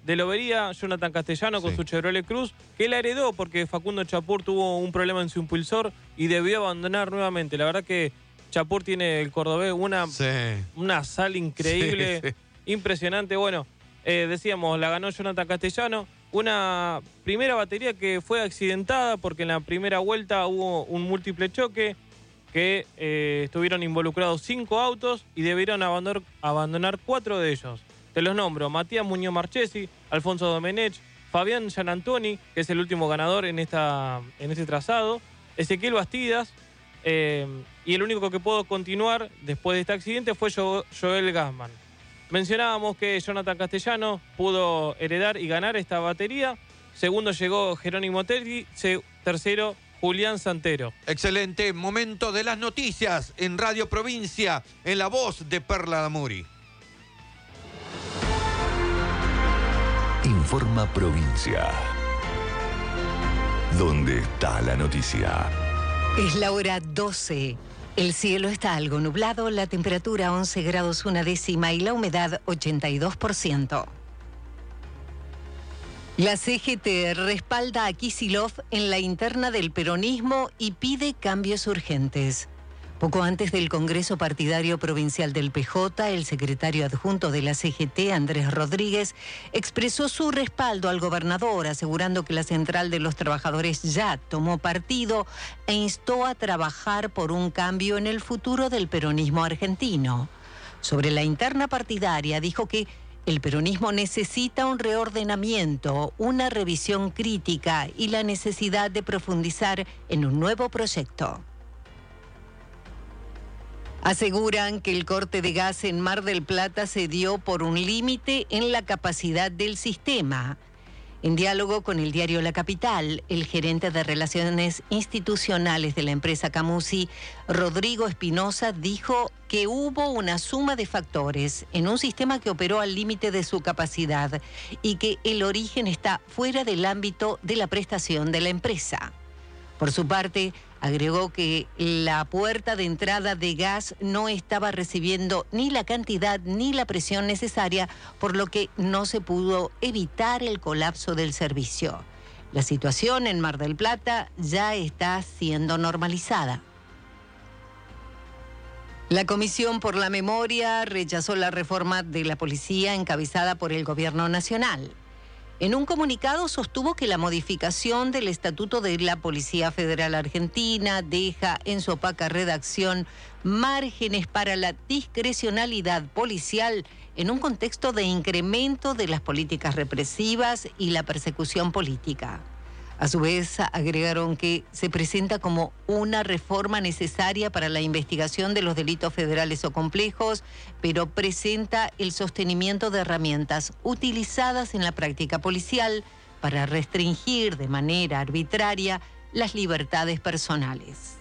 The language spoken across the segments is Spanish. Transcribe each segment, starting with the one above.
de Lobería, Jonathan Castellano con su Chevrolet Cruz, que la heredó porque Facundo Chapur tuvo un problema en su impulsor y debió abandonar nuevamente. La verdad que Chapur tiene el cordobés una sal increíble, impresionante. Bueno, decíamos, la ganó Jonathan Castellano. Una primera batería que fue accidentada porque en la primera vuelta hubo un múltiple choque que estuvieron involucrados 5 autos y debieron abandonar 4 de ellos. Te los nombro: Matías Muñoz Marchesi, Alfonso Domenech, Fabián Gianantoni, que es el último ganador en este trazado, Ezequiel Bastidas, y el único que pudo continuar después de este accidente fue Joel Gassman. Mencionábamos que Jonathan Castellano pudo heredar y ganar esta batería. Segundo llegó Jerónimo Telli, tercero Julián Santero. Excelente, momento de las noticias en Radio Provincia, en la voz de Perla Damuri. Informa Provincia. ¿Dónde está la noticia? Es la hora 12. El cielo está algo nublado, la temperatura 11 grados 1 décima y la humedad 82%. La CGT respalda a Kicillof en la interna del peronismo y pide cambios urgentes. Poco antes del Congreso Partidario Provincial del PJ, el secretario adjunto de la CGT, Andrés Rodríguez, expresó su respaldo al gobernador, asegurando que la Central de los Trabajadores ya tomó partido e instó a trabajar por un cambio en el futuro del peronismo argentino. Sobre la interna partidaria, dijo que el peronismo necesita un reordenamiento, una revisión crítica y la necesidad de profundizar en un nuevo proyecto. Aseguran que el corte de gas en Mar del Plata se dio por un límite en la capacidad del sistema. En diálogo con el diario La Capital, el gerente de Relaciones Institucionales de la empresa Camusi, Rodrigo Espinosa, dijo que hubo una suma de factores en un sistema que operó al límite de su capacidad y que el origen está fuera del ámbito de la prestación de la empresa. Por su parte, agregó que la puerta de entrada de gas no estaba recibiendo ni la cantidad ni la presión necesaria, por lo que no se pudo evitar el colapso del servicio. La situación en Mar del Plata ya está siendo normalizada. La Comisión por la Memoria rechazó la reforma de la policía encabezada por el Gobierno Nacional. En un comunicado sostuvo que la modificación del Estatuto de la Policía Federal Argentina deja en su opaca redacción márgenes para la discrecionalidad policial en un contexto de incremento de las políticas represivas y la persecución política. A su vez, agregaron que se presenta como una reforma necesaria para la investigación de los delitos federales o complejos, pero presenta el sostenimiento de herramientas utilizadas en la práctica policial para restringir de manera arbitraria las libertades personales.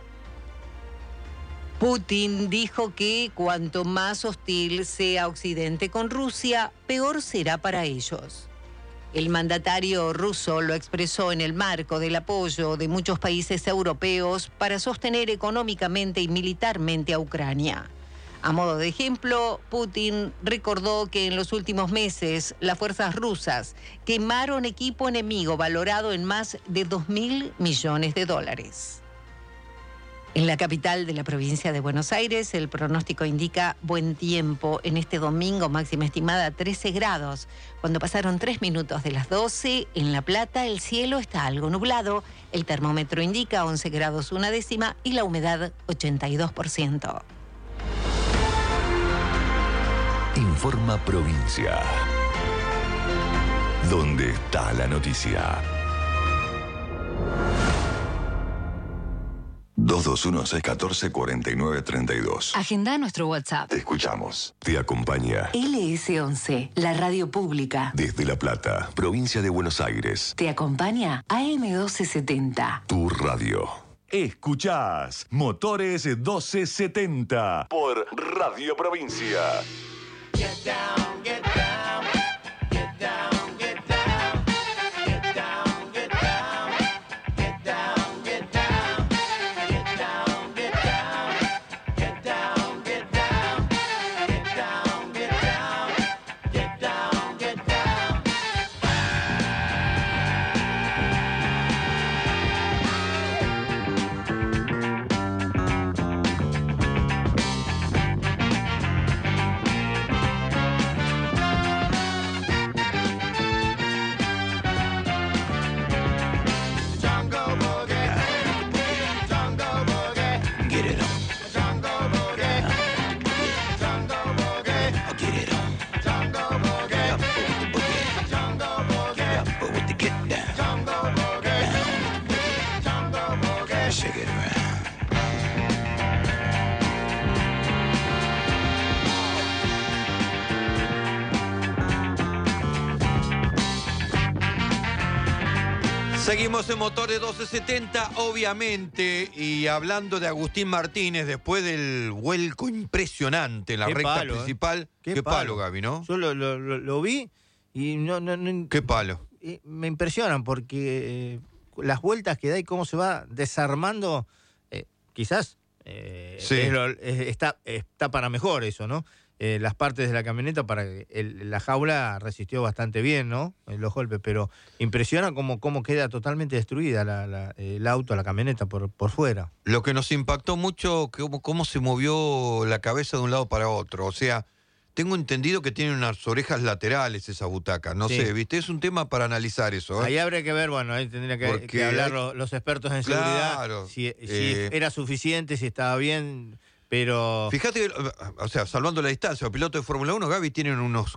Putin dijo que cuanto más hostil sea Occidente con Rusia, peor será para ellos. El mandatario ruso lo expresó en el marco del apoyo de muchos países europeos para sostener económicamente y militarmente a Ucrania. A modo de ejemplo, Putin recordó que en los últimos meses las fuerzas rusas quemaron equipo enemigo valorado en más de $2.000 millones. En la capital de la provincia de Buenos Aires, el pronóstico indica buen tiempo en este domingo, máxima estimada 13 grados. Cuando pasaron 3 minutos de las 12, en La Plata el cielo está algo nublado, el termómetro indica 11 grados 1 décima y la humedad 82%. Informa Provincia. ¿Dónde está la noticia? 221-614-4932. Agenda nuestro WhatsApp. Te escuchamos. Te acompaña LS11, la radio pública. desde La Plata, provincia de Buenos Aires. Te acompaña AM1270. Tu radio. Escuchás Motores 1270 por Radio Provincia. Get down, get down, get down, get down, get down, get down, get down, get down, get down, get down, get down, get down, get down, get down, get down, get down. Seguimos en Motores 1270, obviamente, y hablando de Agustín Martínez, después del vuelco impresionante en la Qué recta palo, principal. Qué palo, Gaby, ¿no? Yo lo vi y Qué palo. me impresionan porque las vueltas que da y cómo se va desarmando, quizás Sí. está para mejor eso, ¿no? Las partes de la camioneta para que la jaula resistió bastante bien, ¿no? Los golpes, pero impresiona cómo queda totalmente destruida el auto, la camioneta por fuera. Lo que nos impactó mucho, cómo se movió la cabeza de un lado para otro. O sea, tengo entendido que tiene unas orejas laterales esa butaca. No Sí. sé, ¿viste? Es un tema para analizar eso. Ahí habría que ver, bueno, ahí tendría Porque que hablar los expertos en seguridad, Claro, si era suficiente, si estaba bien, pero... Fíjate, o sea, salvando la distancia, los pilotos de Fórmula 1, Gaby, tienen unos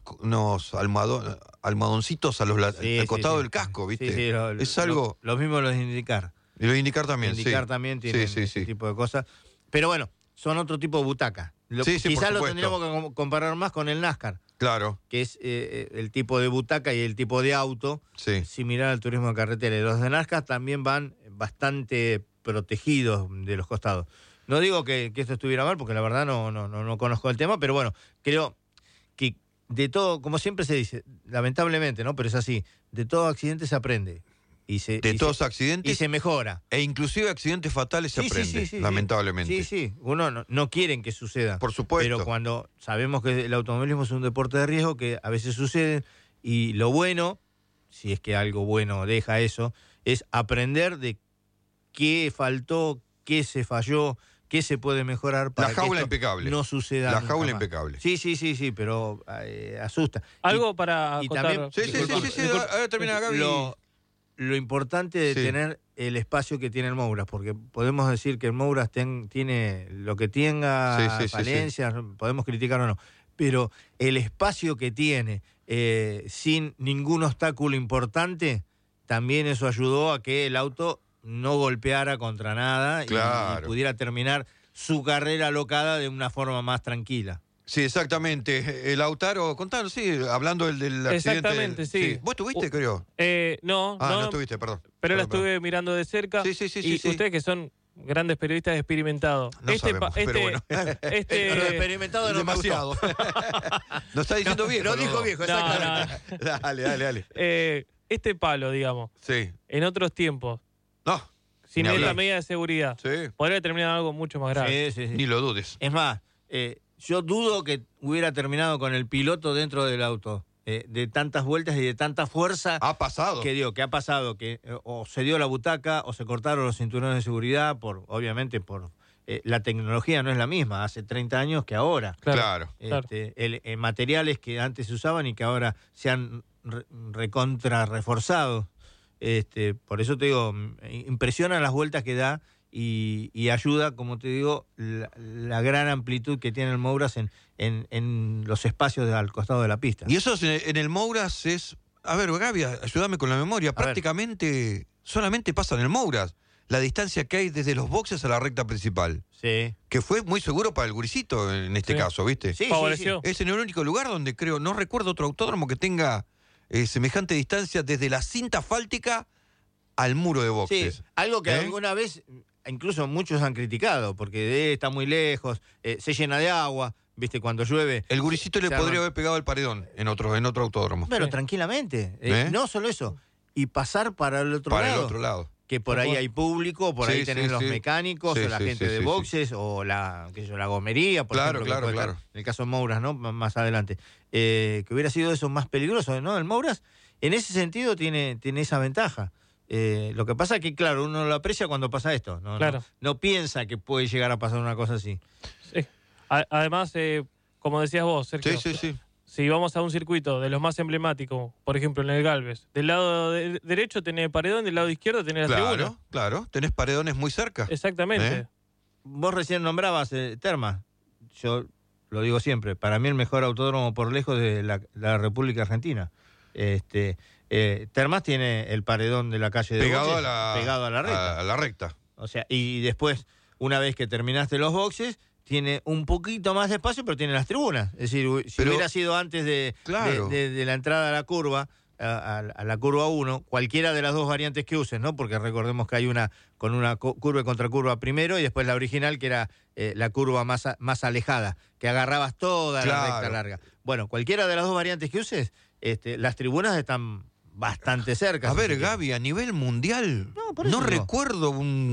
almohadoncitos Sí, al sí, costado sí. del casco, ¿viste? Sí, sí, es algo... Los mismos los de IndyCar. Y los indicar también, IndyCar sí. también tienen Sí. ese tipo de cosas. Pero bueno, son otro tipo de butaca. Sí, por Quizás lo supuesto. tendríamos que comparar más con el NASCAR, Claro, que es el tipo de butaca y el tipo de auto sí. similar al turismo de carretera. Y los de NASCAR también van bastante protegidos de los costados. No digo que esto estuviera mal, porque la verdad no conozco el tema, pero bueno, creo que de todo, como siempre se dice, lamentablemente, ¿no? Pero es así, de todo accidente se aprende. De todos accidentes Y se mejora. e inclusive accidentes fatales se aprende, Sí, lamentablemente. Sí. Uno no quieren que suceda. Por supuesto. Pero cuando sabemos que el automovilismo es un deporte de riesgo, que a veces sucede, y lo bueno, si es que algo bueno deja eso, es aprender de qué faltó, qué se falló, qué se puede mejorar para La jaula que esto impecable. no suceda La nunca jaula más. impecable. Sí, pero asusta. Algo para y acotar. también- Sí, ahora termina Gaby. Lo importante de Sí. tener el espacio que tiene el Mouras, porque podemos decir que el Mouras tiene lo que tenga, Sí, falencias, podemos criticar o no, pero el espacio que tiene sin ningún obstáculo importante, también eso ayudó a que el auto no golpeara contra nada y Claro. pudiera terminar su carrera alocada de una forma más tranquila. Sí, exactamente. Lautaro, contanos, sí, hablando del accidente. Exactamente, sí. ¿Vos tuviste, creo? No, No estuviste, perdón. pero la Perdón, estuve mirando de cerca. Sí, Y sí. ustedes que son grandes periodistas experimentados. No sabemos, pero bueno. Pero experimentado no me demasiado. No está diciendo viejo. Lo dijo viejo, No, exactamente. Dale. este palo, digamos, Sí. en otros tiempos, No, sin Ni esta hablar. medida de seguridad, sí. podría terminar algo mucho más grave. Sí. Ni lo dudes. Es más, yo dudo que hubiera terminado con el piloto dentro del auto, de tantas vueltas y de tanta fuerza Ha pasado. que ha pasado, que o se dio la butaca o se cortaron los cinturones de seguridad, obviamente por la tecnología no es la misma, hace 30 años que ahora. Claro. Claro. Materiales que antes se usaban y que ahora se han recontra reforzado. Por eso te digo, impresionan las vueltas que da y ayuda, como te digo, la gran amplitud que tiene el Mouras en los espacios al costado de la pista. Y eso en el Mouras es... A ver, Gaby, ayúdame con la memoria. Prácticamente solamente pasa en el Mouras la distancia que hay desde los boxes a la recta principal. Sí. Que fue muy seguro para el gurisito en este Sí. caso, ¿viste? Sí, Favoreció. Es en el único lugar donde creo, no recuerdo otro autódromo que tenga semejante distancia desde la cinta asfáltica al muro de Sí, boxes. algo que ¿Eh? alguna vez, incluso muchos han criticado, porque está muy lejos, se llena de agua, ¿viste? Cuando llueve. El gurisito le se podría arma- haber pegado el paredón en otro autódromo. Pero Sí. tranquilamente. ¿Eh? No solo eso, y pasar para el otro Para lado. el otro lado. Que por ahí hay público, por Sí, ahí tenés sí, los sí. mecánicos, Sí, o la sí, gente sí, de sí, boxes, o la gomería, por Claro, ejemplo. que claro, puede claro. estar en el caso de Mouras, ¿no? Más adelante. Que hubiera sido eso más peligroso, ¿no? El Mouras, en ese sentido, tiene esa ventaja. Lo que pasa es que, claro, uno lo aprecia cuando pasa esto. Claro. No piensa que puede llegar a pasar una cosa así. Sí. Además, como decías vos, Sergio, Sí. si vamos a un circuito de los más emblemáticos, por ejemplo en el Galvez, del lado derecho tenés paredón, del lado izquierdo tenés la tribuna. Claro. Tenés paredones muy cerca. Exactamente. ¿Eh? Vos recién nombrabas Terma. Yo lo digo siempre, para mí el mejor autódromo por lejos de la República Argentina. Termas tiene el paredón de la calle de Pegado boxes, a pegado a la recta. A la recta. O sea, y después, una vez que terminaste los boxes, tiene un poquito más de espacio, pero tiene las tribunas. Es decir, si Pero- hubiera sido antes Claro. de la entrada a la curva, a la curva 1, cualquiera de las dos variantes que uses, ¿no? Porque recordemos que hay una con una curva y contracurva primero y después la original que era la curva más alejada, que agarrabas toda la recta larga. Bueno, cualquiera de las dos variantes que uses, las tribunas están bastante cerca. A ver, Gaby, a nivel mundial, no recuerdo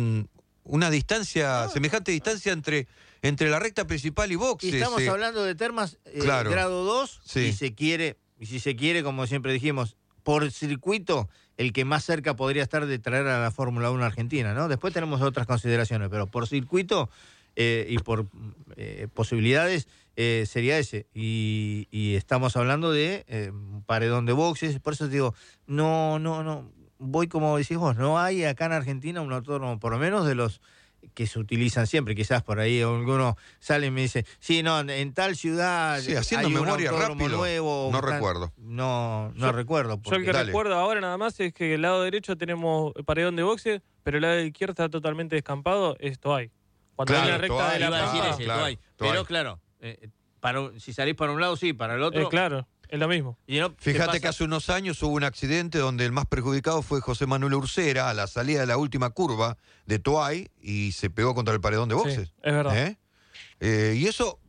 una distancia, semejante distancia entre la recta principal y boxes. Y estamos hablando de termas grado 2, sí. y si se quiere, como siempre dijimos, por circuito, el que más cerca podría estar de traer a la Fórmula 1 Argentina, ¿no? Después tenemos otras consideraciones, pero por circuito y por posibilidades sería ese. Y estamos hablando de un paredón de boxes, por eso te digo, no, voy como decís vos, no hay acá en Argentina un autódromo, por lo menos de los que se utilizan siempre, quizás por ahí alguno sale y me dice, sí, no, en tal ciudad haciendo hay memoria un autódromo rápido, nuevo. no recuerdo. No recuerdo. Yo el que recuerdo ahora nada más es que el lado derecho tenemos paredón de boxe, pero el lado izquierdo está totalmente descampado, esto hay. Cuando hay una recta de la Pampa, pero claro, si salís para un lado sí, para el otro. Claro, es lo mismo. Y no, Fíjate que hace unos años hubo un accidente donde el más perjudicado fue José Manuel Ursera a la salida de la última curva de Toay y se pegó contra el paredón de boxes. Sí, es verdad. Y eso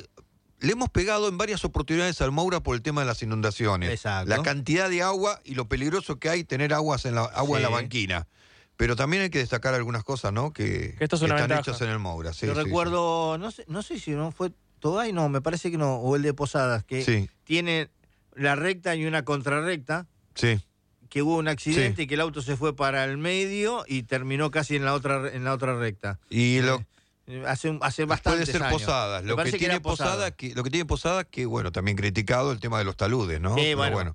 le hemos pegado en varias oportunidades al Moura por el tema de las inundaciones. Exacto. La cantidad de agua y lo peligroso que hay tener agua en la banquina. Pero también hay que destacar algunas cosas, ¿no? Que esto es una están ventaja. hechas en el Moura. Sí, yo recuerdo, no sé si no fue Today, no, me parece que no, o el de Posadas, que tiene la recta y una contrarrecta. Sí. Que hubo un accidente y que el auto se fue para el medio y terminó casi en la otra recta. Y hace bastantes puede ser años. Posadas. Lo que tiene Posadas, que bueno, también criticado el tema de los taludes, ¿no? Sí, bueno,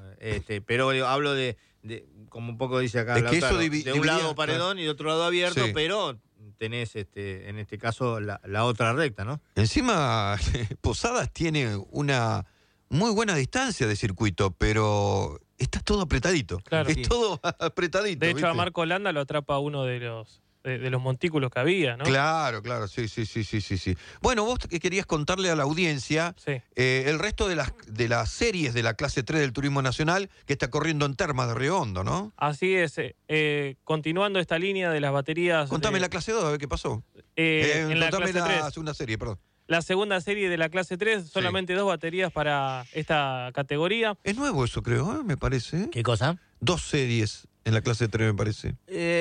pero hablo de como un poco dice acá, es que eso de un lado paredón y de otro lado abierto, pero tenés en este caso la otra recta, ¿no? Encima, Posadas tiene una muy buena distancia de circuito, pero está todo apretadito. Claro. Es todo apretadito. De hecho, ¿viste? a Marco Landa lo atrapa uno de los montículos que había, ¿no? Claro, sí. Bueno, vos que querías contarle a la audiencia el resto de las series de la clase 3 del Turismo Nacional que está corriendo en Termas de Río Hondo, ¿no? Así es. Continuando esta línea de las baterías... Contame la clase 2, a ver qué pasó. En la contame clase 3. la segunda serie, perdón. La segunda serie de la clase 3, solamente 2 baterías para esta categoría. Es nuevo eso, creo, me parece. ¿Qué cosa? 2 series en la clase 3, me parece.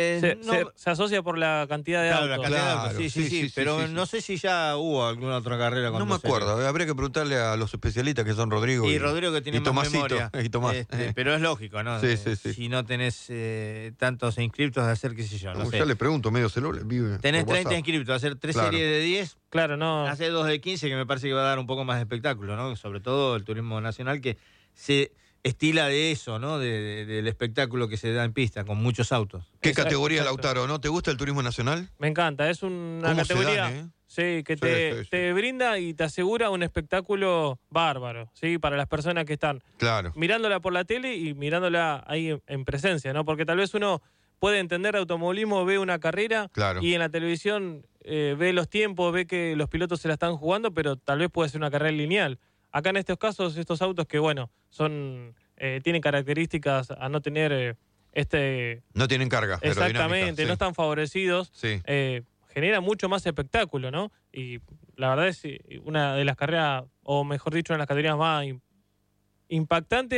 Se asocia por la cantidad de autos. La cantidad de autos, sí, pero no sé si ya hubo alguna otra carrera con no me acuerdo, habría que preguntarle a los especialistas que son Rodrigo y Rodrigo, que tiene más Tomasito, memoria. Y Tomás. Pero es lógico, ¿no? Sí. Si no tenés tantos inscriptos, de hacer, qué sé yo, no sé. Ya le pregunto, medio celular. Tenés 30 inscriptos, hacer 3 series de 10. Claro, no. Hacer 2 de 15, que me parece que va a dar un poco más de espectáculo, ¿no? Sobre todo el turismo nacional, que se estila de eso, ¿no? Del espectáculo que se da en pista, con muchos autos. ¿Qué categoría, Lautaro, no? ¿Te gusta el turismo nacional? Me encanta, es una categoría que te brinda y te asegura un espectáculo bárbaro, ¿sí? Para las personas que están mirándola por la tele y mirándola ahí en presencia, ¿no? Porque tal vez uno puede entender de automovilismo, ve una carrera y en la televisión ve los tiempos, ve que los pilotos se la están jugando, pero tal vez puede ser una carrera lineal. Acá en estos casos, estos autos que, bueno, tienen características a no tener no tienen carga. Exactamente, no están favorecidos. Genera mucho más espectáculo, ¿no? Y la verdad es una de las carreras, o mejor dicho, una de las categorías más impactantes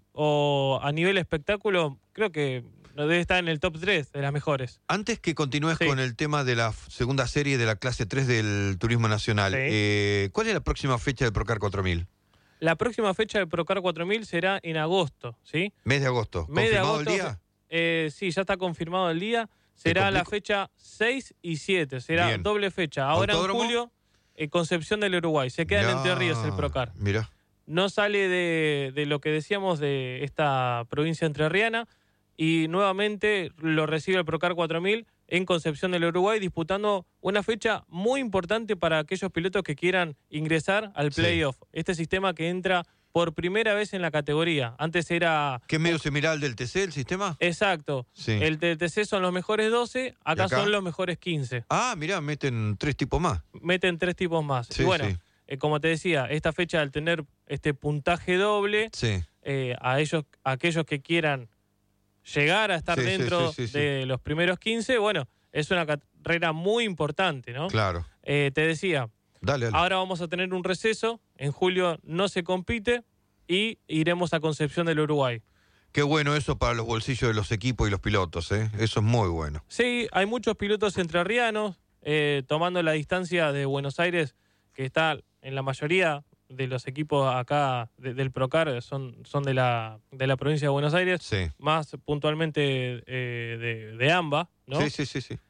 o a nivel espectáculo, creo que debe estar en el top 3 de las mejores. Antes que continúes con el tema de la segunda serie de la clase 3 del Turismo Nacional, ¿cuál es la próxima fecha del Procar 4000? La próxima fecha del Procar 4000 será en agosto, ¿sí? Mes de agosto. ¿Confirmado el día? Sí, ya está confirmado el día. Será la fecha 6 y 7. Será doble fecha. Ahora ¿Autódromo? En julio, Concepción del Uruguay. Se queda en Entre Ríos el Procar. Mirá. No sale de lo que decíamos de esta provincia entrerriana. Y nuevamente lo recibe el Procar 4000 en Concepción del Uruguay, disputando una fecha muy importante para aquellos pilotos que quieran ingresar al playoff. Este sistema que entra por primera vez en la categoría. Antes era... ¿Qué es medio similar al del TC, el sistema? Exacto. El del TC son los mejores 12, acá son los mejores 15. Ah, mirá, meten 3 tipos más. Meten 3 tipos más. Y bueno, como te decía, esta fecha al tener este puntaje doble, a aquellos que quieran llegar a estar dentro de los primeros 15, bueno, es una carrera muy importante, ¿no? Claro. Te decía, dale. Ahora vamos a tener un receso, en julio no se compite y iremos a Concepción del Uruguay. Qué bueno eso para los bolsillos de los equipos y los pilotos, ¿eh? Eso es muy bueno. Sí, hay muchos pilotos entrerrianos, tomando la distancia de Buenos Aires, que está en la mayoría de los equipos acá del Procar, son de la provincia de Buenos Aires, más puntualmente de AMBA, ¿no? Sí.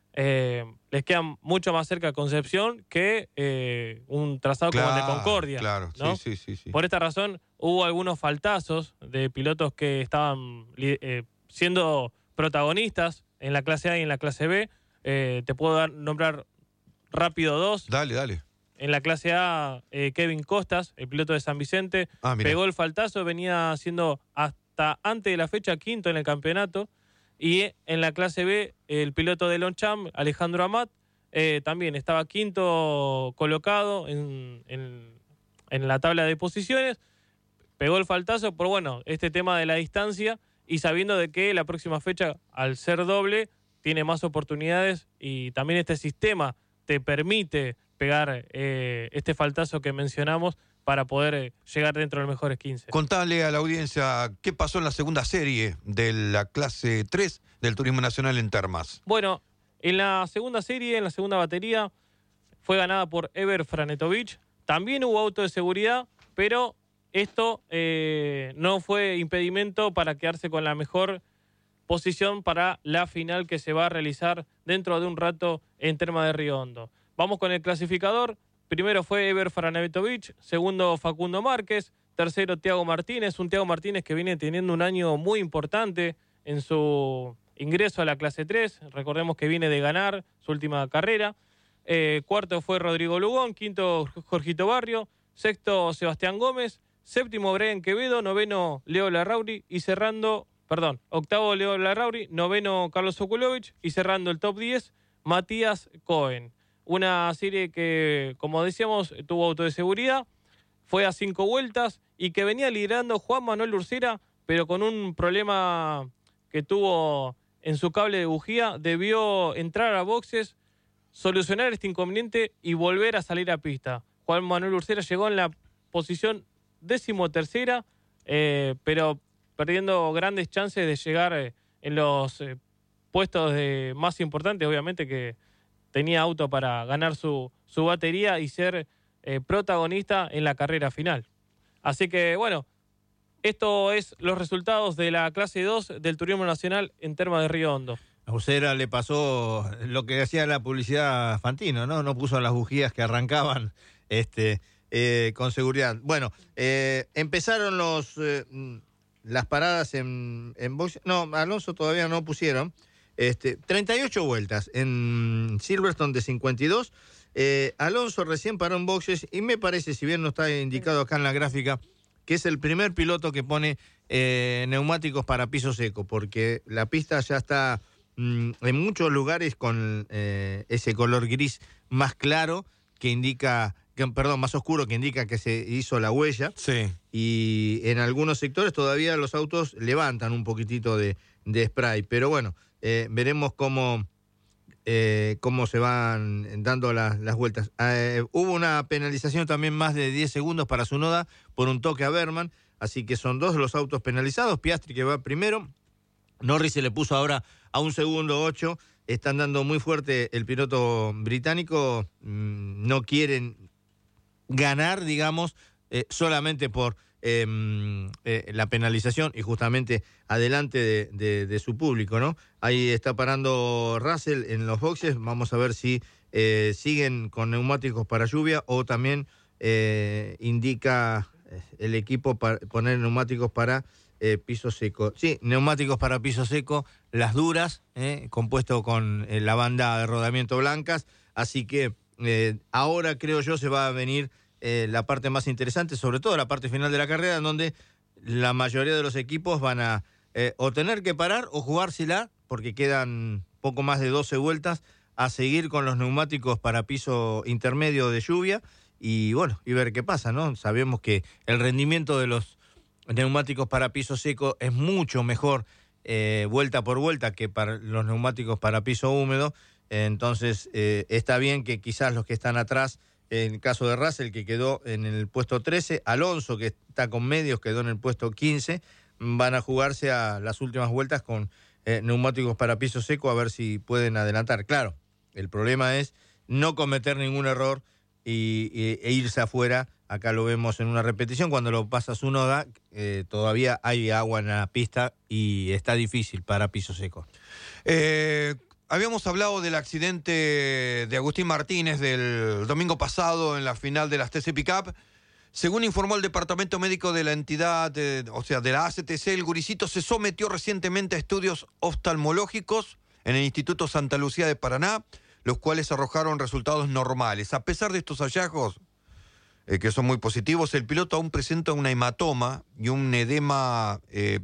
Les queda mucho más cerca Concepción que un trazado como el de Concordia. Claro, ¿no? Sí. Por esta razón hubo algunos faltazos de pilotos que estaban siendo protagonistas en la clase A y en la clase B. Te puedo nombrar rápido dos. Dale. En la clase A, Kevin Costas, el piloto de San Vicente, pegó el faltazo, venía siendo hasta antes de la fecha quinto en el campeonato. Y en la clase B, el piloto de Longchamp, Alejandro Amat, también estaba quinto colocado en la tabla de posiciones. Pegó el faltazo por, bueno, este tema de la distancia y sabiendo de que la próxima fecha, al ser doble, tiene más oportunidades y también este sistema te permite pegar este faltazo que mencionamos para poder llegar dentro de los mejores 15. Contale a la audiencia qué pasó en la segunda serie de la clase 3 del Turismo Nacional en Termas. Bueno, en la segunda serie, en la segunda batería, fue ganada por Ever Franetovich. También hubo auto de seguridad, pero esto no fue impedimento para quedarse con la mejor posición para la final que se va a realizar dentro de un rato en Termas de Río Hondo. Vamos con el clasificador. Primero fue Ever Franetovich, segundo Facundo Márquez, tercero Tiago Martínez, un Tiago Martínez que viene teniendo un año muy importante en su ingreso a la clase 3, recordemos que viene de ganar su última carrera. Cuarto fue Rodrigo Lugón, quinto Jorgito Barrio, sexto Sebastián Gómez, séptimo Brian Quevedo, noveno Leo Larrauri y octavo Leo Larrauri, noveno Carlos Okulovich y cerrando el top 10 Matías Cohen. Una serie que, como decíamos, tuvo auto de seguridad, fue a 5 vueltas y que venía liderando Juan Manuel Ursera, pero con un problema que tuvo en su cable de bujía, debió entrar a boxes, solucionar este inconveniente y volver a salir a pista. Juan Manuel Ursera llegó en la posición 13ª, pero perdiendo grandes chances de llegar en los puestos más importantes, obviamente que tenía auto para ganar su batería y ser protagonista en la carrera final. Así que, bueno, esto es los resultados de la clase 2 del Turismo Nacional en Termas de Río Hondo. A Ursera le pasó lo que hacía la publicidad Fantino, ¿no? No puso las bujías que arrancaban con seguridad. Bueno, empezaron las paradas en box. No, Alonso todavía no pusieron. 38 vueltas en Silverstone de 52. Alonso recién paró en boxes y me parece, si bien no está indicado acá en la gráfica, que es el primer piloto que pone neumáticos para piso seco, porque la pista ya está en muchos lugares con ese color gris más claro que indica, más oscuro, que indica que se hizo la huella. Sí. Y en algunos sectores todavía los autos levantan un poquitito de spray, pero bueno, veremos cómo se van dando las vueltas. Hubo una penalización también más de 10 segundos para Tsunoda por un toque a Berman, así que son dos los autos penalizados. Piastri que va primero, Norris se le puso ahora a 1 segundo 8, están dando muy fuerte el piloto británico, no quieren ganar, digamos, solamente por la penalización y justamente adelante de su público, ¿no? Ahí está parando Russell en los boxes, vamos a ver si siguen con neumáticos para lluvia o también indica el equipo poner neumáticos para piso seco. Sí, neumáticos para piso seco, las duras, compuesto con la banda de rodamiento blancas, así que ahora creo yo se va a venir la parte más interesante, sobre todo la parte final de la carrera, en donde la mayoría de los equipos van a o tener que parar o jugársela, porque quedan poco más de 12 vueltas, a seguir con los neumáticos para piso intermedio de lluvia y bueno, y ver qué pasa, ¿no? Sabemos que el rendimiento de los neumáticos para piso seco es mucho mejor vuelta por vuelta que para los neumáticos para piso húmedo. Entonces está bien que quizás los que están atrás, en el caso de Russell, que quedó en el puesto 13, Alonso, que está con medios, quedó en el puesto 15, van a jugarse a las últimas vueltas con neumáticos para piso seco a ver si pueden adelantar. Claro, el problema es no cometer ningún error e irse afuera. Acá lo vemos en una repetición, cuando lo pasas uno todavía hay agua en la pista y está difícil para piso seco. Habíamos hablado del accidente de Agustín Martínez del domingo pasado en la final de las TC Pickup. Según informó el departamento médico de la entidad, de la ACTC, el gurisito se sometió recientemente a estudios oftalmológicos en el Instituto Santa Lucía de Paraná, los cuales arrojaron resultados normales. A pesar de estos hallazgos, que son muy positivos, el piloto aún presenta una hematoma y un edema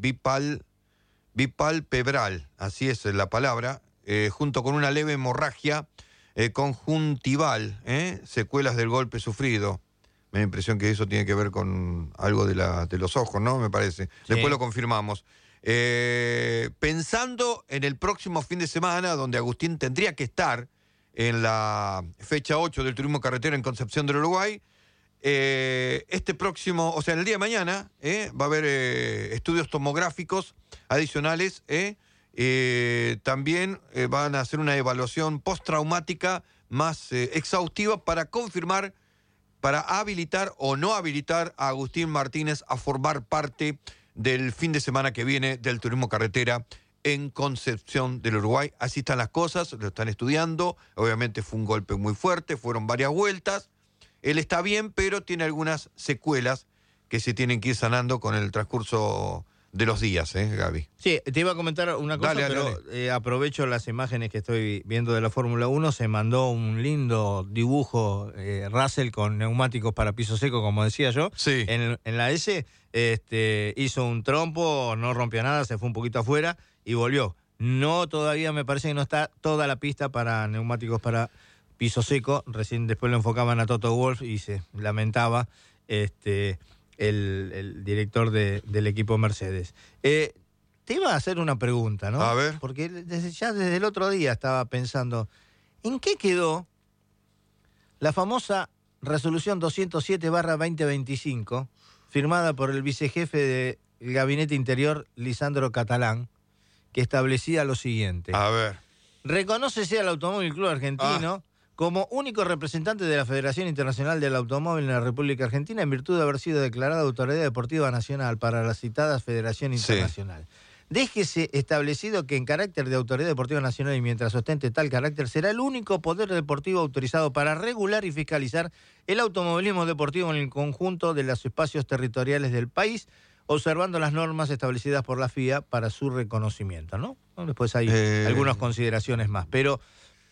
bipalpebral, así es la palabra, junto con una leve hemorragia conjuntival, secuelas del golpe sufrido. Me da la impresión que eso tiene que ver con algo de los ojos, ¿no? Me parece. Sí. Después lo confirmamos. Pensando en el próximo fin de semana, donde Agustín tendría que estar en la fecha 8 del turismo carretera en Concepción del Uruguay, este próximo, en el día de mañana, va a haber estudios tomográficos adicionales. También van a hacer una evaluación postraumática más exhaustiva para confirmar, para habilitar o no habilitar a Agustín Martínez a formar parte del fin de semana que viene del turismo carretera en Concepción del Uruguay. Así están las cosas, lo están estudiando. Obviamente fue un golpe muy fuerte, fueron varias vueltas. Él está bien, pero tiene algunas secuelas que se tienen que ir sanando con el transcurso de los días, Gaby. Sí, te iba a comentar una cosa, dale. Aprovecho las imágenes que estoy viendo de la Fórmula 1. Se mandó un lindo dibujo Russell con neumáticos para piso seco, como decía yo. Sí. En la S hizo un trompo, no rompió nada, se fue un poquito afuera y volvió. No, todavía me parece que no está toda la pista para neumáticos para piso seco. Recién después lo enfocaban a Toto Wolff y se lamentaba el director del equipo Mercedes. Te iba a hacer una pregunta, ¿no? A ver. Porque desde el otro día estaba pensando, ¿en qué quedó la famosa resolución 207/2025, firmada por el vicejefe del Gabinete Interior, Lisandro Catalán, que establecía lo siguiente? A ver. Reconócese al Automóvil Club Argentino como único representante de la Federación Internacional del Automóvil en la República Argentina en virtud de haber sido declarada Autoridad Deportiva Nacional para la citada Federación Internacional. Sí. Déjese establecido que en carácter de Autoridad Deportiva Nacional y mientras ostente tal carácter será el único poder deportivo autorizado para regular y fiscalizar el automovilismo deportivo en el conjunto de los espacios territoriales del país, observando las normas establecidas por la FIA para su reconocimiento, ¿no? Después hay algunas consideraciones más, pero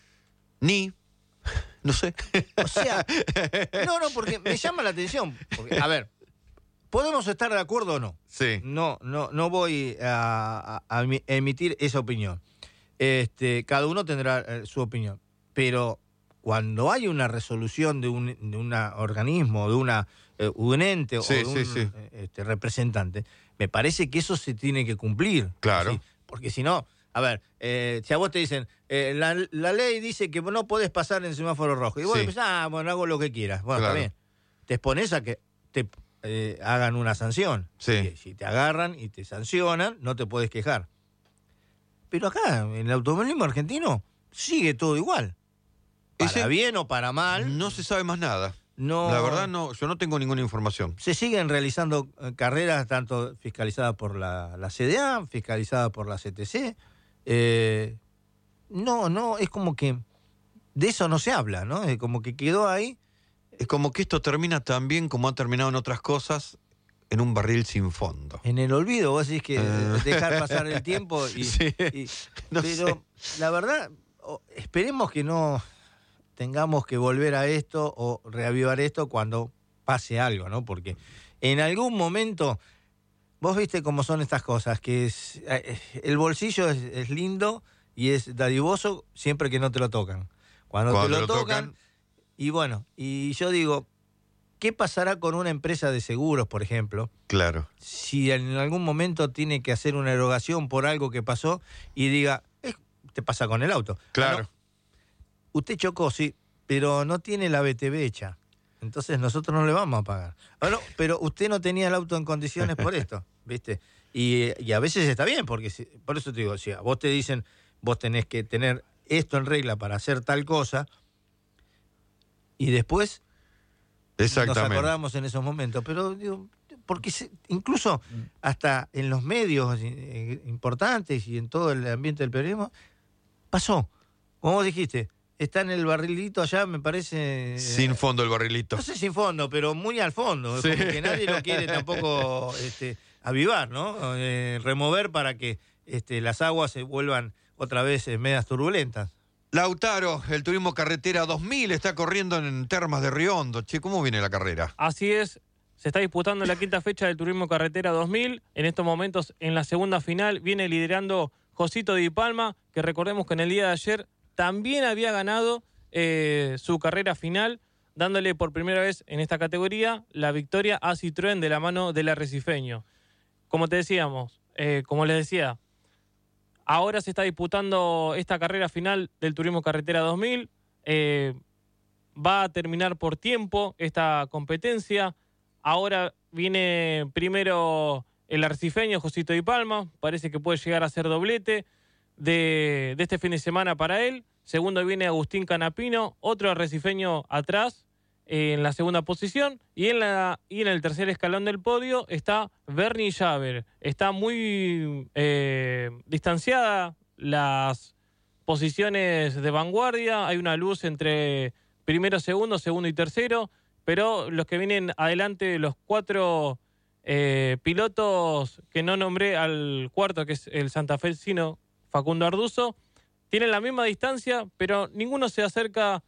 no sé. O sea, no, porque me llama la atención. Porque, a ver, podemos estar de acuerdo o no. Sí. No voy a emitir esa opinión. Cada uno tendrá su opinión. Pero cuando hay una resolución de un organismo, de un ente sí, o de un representante, me parece que eso se tiene que cumplir. Claro. ¿Sí? Porque si no, a ver, si a vos te dicen, la ley dice que no podés pasar en semáforo rojo. Y vos decís, hago lo que quieras. Bueno, claro. También. Te exponés a que te hagan una sanción. Sí. Si te agarran y te sancionan, no te puedes quejar. Pero acá, en el automovilismo argentino, sigue todo igual. Para bien o para mal. No se sabe más nada. No, la verdad, yo no tengo ninguna información. Se siguen realizando carreras tanto fiscalizadas por la CDA, fiscalizadas por la CTC. No, es como que de eso no se habla, ¿no? Es como que quedó ahí. Es como que esto termina también como ha terminado en otras cosas, en un barril sin fondo. En el olvido, vos decís que dejar pasar el tiempo pero la verdad, esperemos que no tengamos que volver a esto o reavivar esto cuando pase algo, ¿no? Porque en algún momento, vos viste cómo son estas cosas, que el bolsillo es lindo y es dadivoso siempre que no te lo tocan. Cuando te lo tocan, y bueno, y yo digo, ¿qué pasará con una empresa de seguros, por ejemplo? Claro. Si en algún momento tiene que hacer una erogación por algo que pasó y diga, te pasa con el auto. Claro. Bueno, usted chocó, sí, pero no tiene la BTV hecha. Entonces nosotros no le vamos a pagar. Bueno, pero usted no tenía el auto en condiciones por esto, ¿viste? Y a veces está bien, porque por eso te digo, si a vos te dicen, vos tenés que tener esto en regla para hacer tal cosa, y después nos acordamos en esos momentos. Pero digo, porque incluso hasta en los medios importantes y en todo el ambiente del periodismo, pasó. Como vos dijiste, está en el barrilito allá, me parece... Sin fondo el barrilito. No sé sin fondo, pero muy al fondo. Sí. Como que nadie lo quiere tampoco avivar, ¿no? Remover para que las aguas se vuelvan otra vez medias turbulentas. Lautaro, el Turismo Carretera 2000 está corriendo en Termas de Río Hondo. Che, ¿cómo viene la carrera? Así es, se está disputando la quinta fecha del Turismo Carretera 2000. En estos momentos, en la segunda final, viene liderando Josito Di Palma, que recordemos que en el día de ayer también había ganado su carrera final, dándole por primera vez en esta categoría la victoria a Citroën de la mano del arrecifeño. Como te decíamos, como les decía, ahora se está disputando esta carrera final del Turismo Carretera 2000. Va a terminar por tiempo esta competencia. Ahora viene primero el arrecifeño Josito Di Palma. Parece que puede llegar a ser doblete de este fin de semana para él. Segundo viene Agustín Canapino, otro arrecifeño atrás en la segunda posición. Y en el tercer escalón del podio está Bernie Javer. Está muy distanciada las posiciones de vanguardia. Hay una luz entre primero, segundo y tercero. Pero los que vienen adelante, los 4 pilotos que no nombré al cuarto, que es el santafesino Facundo Arduzo, tienen la misma distancia, pero ninguno se acerca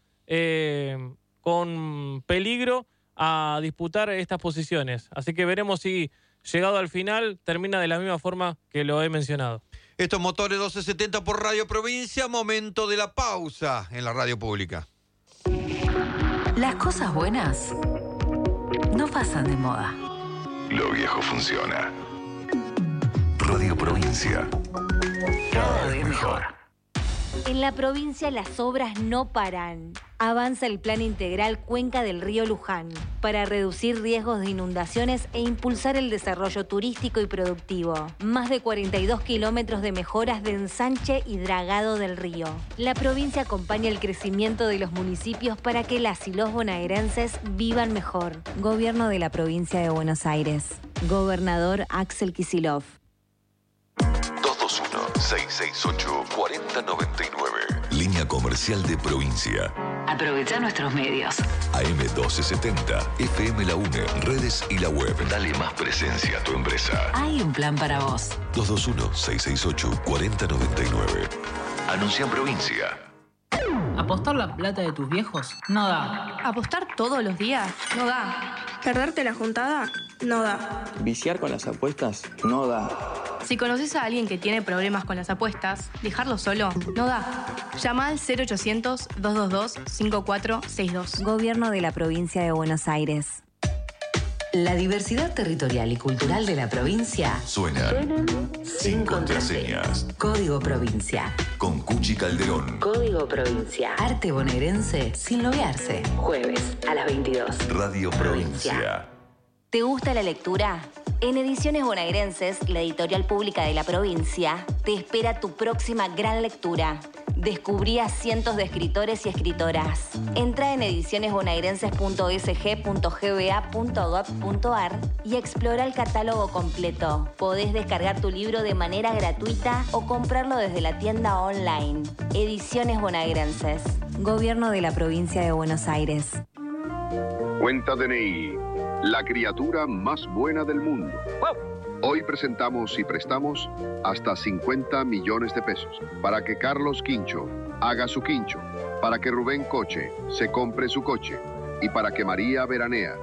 con peligro a disputar estas posiciones. Así que veremos si, llegado al final, termina de la misma forma que lo he mencionado. Estos Motores 1270 por Radio Provincia, momento de la pausa en la radio pública. Las cosas buenas no pasan de moda. Lo viejo funciona. Radio Provincia. Cada vez mejor. En la provincia las obras no paran. Avanza el Plan Integral Cuenca del Río Luján para reducir riesgos de inundaciones e impulsar el desarrollo turístico y productivo. Más de 42 kilómetros de mejoras de ensanche y dragado del río. La provincia acompaña el crecimiento de los municipios para que las y los bonaerenses vivan mejor. Gobierno de la provincia de Buenos Aires. Gobernador Axel Kicillof. 221-668-4099. Línea comercial de provincia. Aprovecha nuestros medios. AM1270, FM La UNE, redes y la web. Dale más presencia a tu empresa. Hay un plan para vos. 221-668-4099. Anuncia en provincia. ¿Apostar la plata de tus viejos? No da. ¿Apostar todos los días? No da. ¿Perderte la juntada? No da. ¿Viciar con las apuestas? No da. Si conoces a alguien que tiene problemas con las apuestas, dejarlo solo no da. Llama al 0800-222-5462. Gobierno de la provincia de Buenos Aires. La diversidad territorial y cultural de la provincia Suena sin contraseñas. Código Provincia. Con Cuchi Calderón. Código Provincia. Arte bonaerense sin loguearse. Jueves a las 22. Radio Provincia. ¿Te gusta la lectura? En Ediciones Bonaerenses, la editorial pública de la provincia, te espera tu próxima gran lectura. Descubrí a cientos de escritores y escritoras. Entra en edicionesbonaerenses.sg.gba.gov.ar y explora el catálogo completo. Podés descargar tu libro de manera gratuita o comprarlo desde la tienda online. Ediciones Bonaerenses. Gobierno de la provincia de Buenos Aires. Cuenta DNI, la criatura más buena del mundo. Hoy presentamos y prestamos hasta 50 millones de pesos para que Carlos Quincho haga su quincho, para que Rubén Coche se compre su coche y para que María veranee.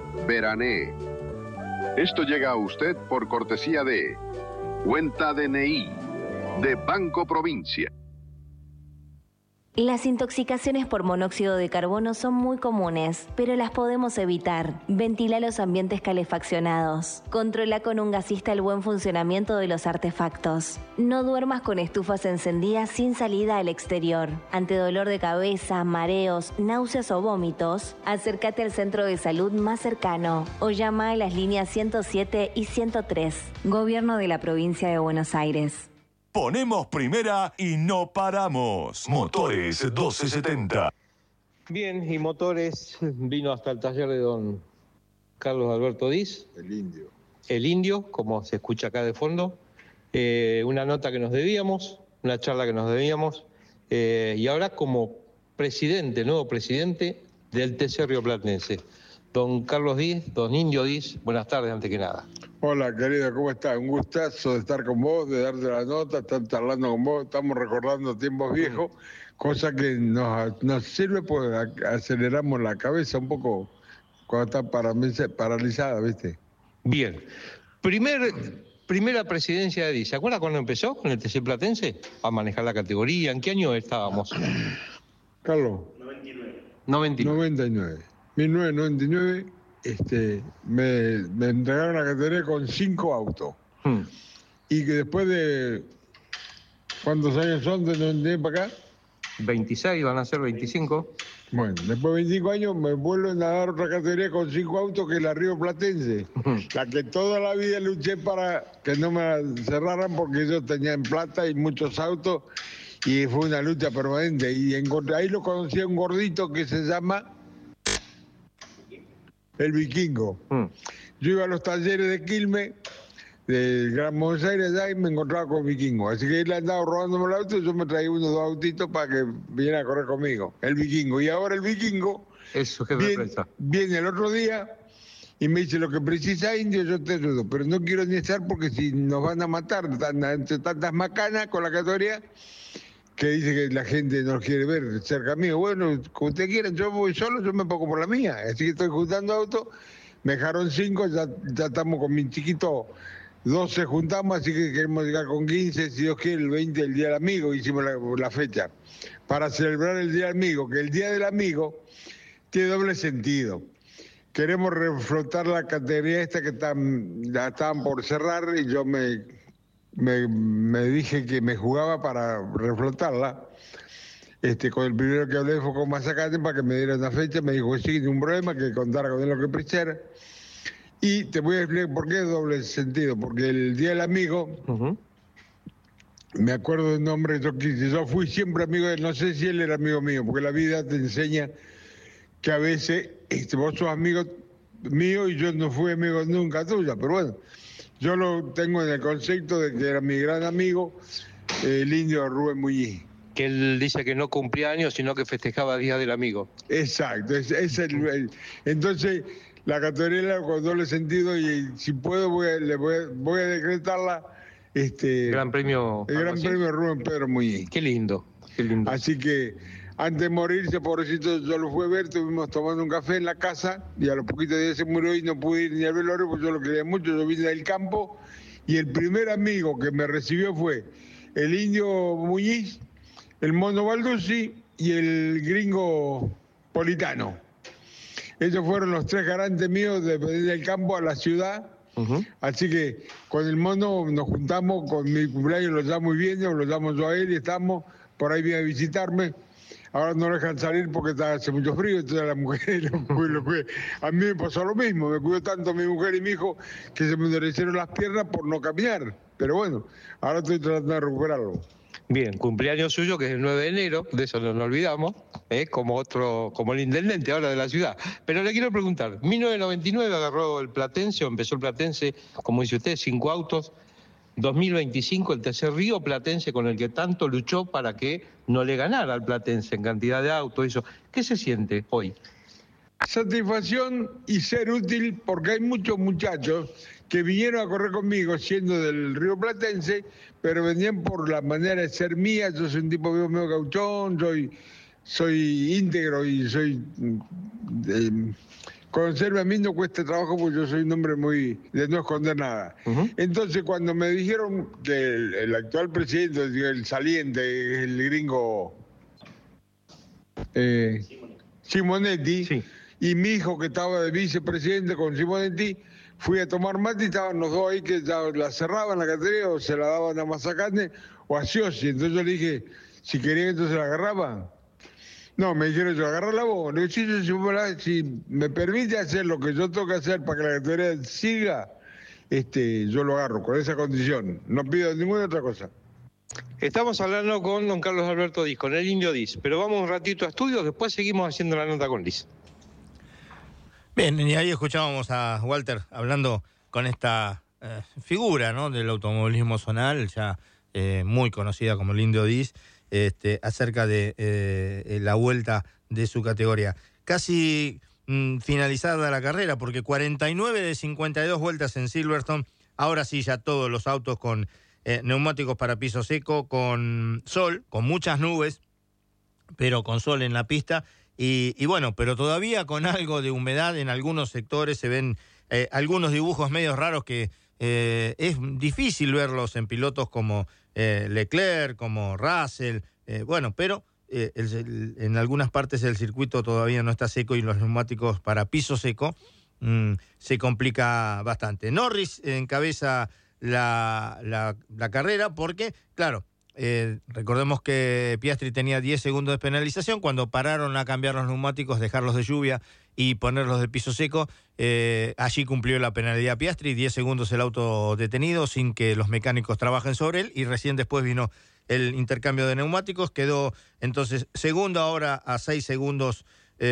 Esto llega a usted por cortesía de Cuenta DNI de Banco Provincia. Las intoxicaciones por monóxido de carbono son muy comunes, pero las podemos evitar. Ventila los ambientes calefaccionados. Controla con un gasista el buen funcionamiento de los artefactos. No duermas con estufas encendidas sin salida al exterior. Ante dolor de cabeza, mareos, náuseas o vómitos, acércate al centro de salud más cercano o llama a las líneas 107 y 103. Gobierno de la Provincia de Buenos Aires. Ponemos primera y no paramos. Motores 1270. Bien, y Motores vino hasta el taller de don Carlos Alberto Diz. El indio. El indio, como se escucha acá de fondo. Una nota que nos debíamos, una charla que nos debíamos. Y ahora como presidente, nuevo presidente del TC Rioplatense. Don Carlos Diz, don Indio Diz, buenas tardes antes que nada. Hola, querido, ¿cómo estás? Un gustazo de estar con vos, de darte la nota, estar charlando con vos. Estamos recordando tiempos viejos, cosa que nos sirve, pues aceleramos la cabeza un poco cuando está paralizada, ¿viste? Bien. Primera presidencia de Diz. ¿Se acuerda cuando empezó con el TC Platense a manejar la categoría? ¿En qué año estábamos? Carlos. 99. 1999, me entregaron la categoría con 5 autos. Y que después de... ¿Cuántos años son de 99 para acá? 26, van a ser 25. Bueno, después de 25 años me vuelven a dar otra categoría con 5 autos, que es la Rioplatense. La que toda la vida luché para que no me la cerraran porque ellos tenían plata y muchos autos. Y fue una lucha permanente. Y ahí lo conocí a un gordito que se llama... El Vikingo. Yo iba a los talleres de Quilmes, del Gran Buenos Aires, allá, y me encontraba con el Vikingo. Así que él andaba robándome el auto y yo me traía unos 2 autitos para que viniera a correr conmigo. El Vikingo. Y ahora el Vikingo viene el otro día y me dice, lo que precisa Indio, yo te ayudo. Pero no quiero ni estar porque si nos van a matar entre tantas macanas con la categoría, que dice que la gente no quiere ver cerca mío. Bueno, como ustedes quieran, yo voy solo, yo me pongo por la mía. Así que estoy juntando autos, me dejaron 5, ya estamos con mi chiquito, 12 juntamos, así que queremos llegar con 15, si Dios quiere, el 20, el Día del Amigo, hicimos la fecha, para celebrar el Día del Amigo, que el Día del Amigo tiene doble sentido. Queremos reflotar la categoría esta que la estaban por cerrar y yo me dije que me jugaba para reflotarla. Con el primero que hablé fue con Mazacate para que me diera una fecha, me dijo que sí, ningún problema, que contara con él lo que precisara. Y te voy a explicar por qué es doble sentido, porque el Día del Amigo, me acuerdo del nombre, yo fui siempre amigo de él, no sé si él era amigo mío, porque la vida te enseña que a veces vos sos amigo mío y yo no fui amigo nunca tuyo, pero bueno. Yo lo tengo en el concepto de que era mi gran amigo, el indio Rubén Muñiz. Que él dice que no cumplía años, sino que festejaba Día del Amigo. Exacto. Entonces, la categoría la con doble sentido y si puedo voy a decretarla. Gran Premio. El Gran Premio Rubén Pedro Muñiz. Qué lindo, qué lindo. Así que... Antes de morirse, pobrecito, yo lo fui a ver, estuvimos tomando un café en la casa y a los poquitos días se murió y no pude ir ni al velorio porque yo lo quería mucho, yo vine del campo y el primer amigo que me recibió fue el indio Muñiz, el mono Balduzzi y el gringo Politano. Ellos fueron los 3 garantes míos de venir del campo a la ciudad. Así que con el mono nos juntamos, con mi cumpleaños lo llamo y viene, o lo llamo yo a él y estamos, por ahí viene a visitarme. Ahora no lo dejan salir porque hace mucho frío, entonces la mujer a mí me pasó lo mismo, me cuidó tanto mi mujer y mi hijo que se me endurecieron las piernas por no caminar. Pero bueno, ahora estoy tratando de recuperarlo. Bien, cumpleaños suyo que es el 9 de enero, de eso no nos olvidamos, como el intendente ahora de la ciudad. Pero le quiero preguntar, 1999 agarró el Platense, o empezó el Platense, como dice usted, 5 autos. 2025 el TC Rioplatense con el que tanto luchó para que no le ganara al Platense en cantidad de autos, eso. ¿Qué se siente hoy? Satisfacción y ser útil, porque hay muchos muchachos que vinieron a correr conmigo siendo del Rioplatense, pero venían por la manera de ser mía. Yo soy un tipo medio gauchón, soy íntegro y soy... conocerme a mí no cuesta trabajo porque yo soy un hombre muy de no esconder nada. Entonces cuando me dijeron que el actual presidente, el saliente, el gringo Simonetti, y mi hijo que estaba de vicepresidente con Simonetti, fui a tomar mate y estaban los dos ahí que ya la cerraban la cafetería o se la daban a Mazacane o a Sciossi. Entonces yo le dije, si querían entonces la agarraba. No, me dijeron yo, agarrala vos. Le dije, si me permite hacer lo que yo tengo que hacer para que la cafetería siga, yo lo agarro con esa condición. No pido ninguna otra cosa. Estamos hablando con don Carlos Alberto Diz, con el Indio Diz, pero vamos un ratito a estudios, después seguimos haciendo la nota con Liz. Bien, y ahí escuchábamos a Walter hablando con esta figura, ¿no?, del automovilismo zonal, ya muy conocida como el Indio Diz, acerca de la vuelta de su categoría. Casi finalizada la carrera, porque 49 de 52 vueltas en Silverstone, ahora sí ya todos los autos con neumáticos para piso seco, con sol, con muchas nubes, pero con sol en la pista, y bueno, pero todavía con algo de humedad en algunos sectores. Se ven algunos dibujos medios raros que es difícil verlos en pilotos como Leclerc, como Russell, bueno, pero en algunas partes del circuito todavía no está seco y los neumáticos para piso seco se complica bastante. Norris encabeza la carrera porque, claro, recordemos que Piastri tenía 10 segundos de penalización. Cuando pararon a cambiar los neumáticos, dejarlos de lluvia y ponerlos de piso seco, allí cumplió la penalidad Piastri, 10 segundos el auto detenido sin que los mecánicos trabajen sobre él, y recién después vino el intercambio de neumáticos. Quedó entonces segundo ahora a 6 segundos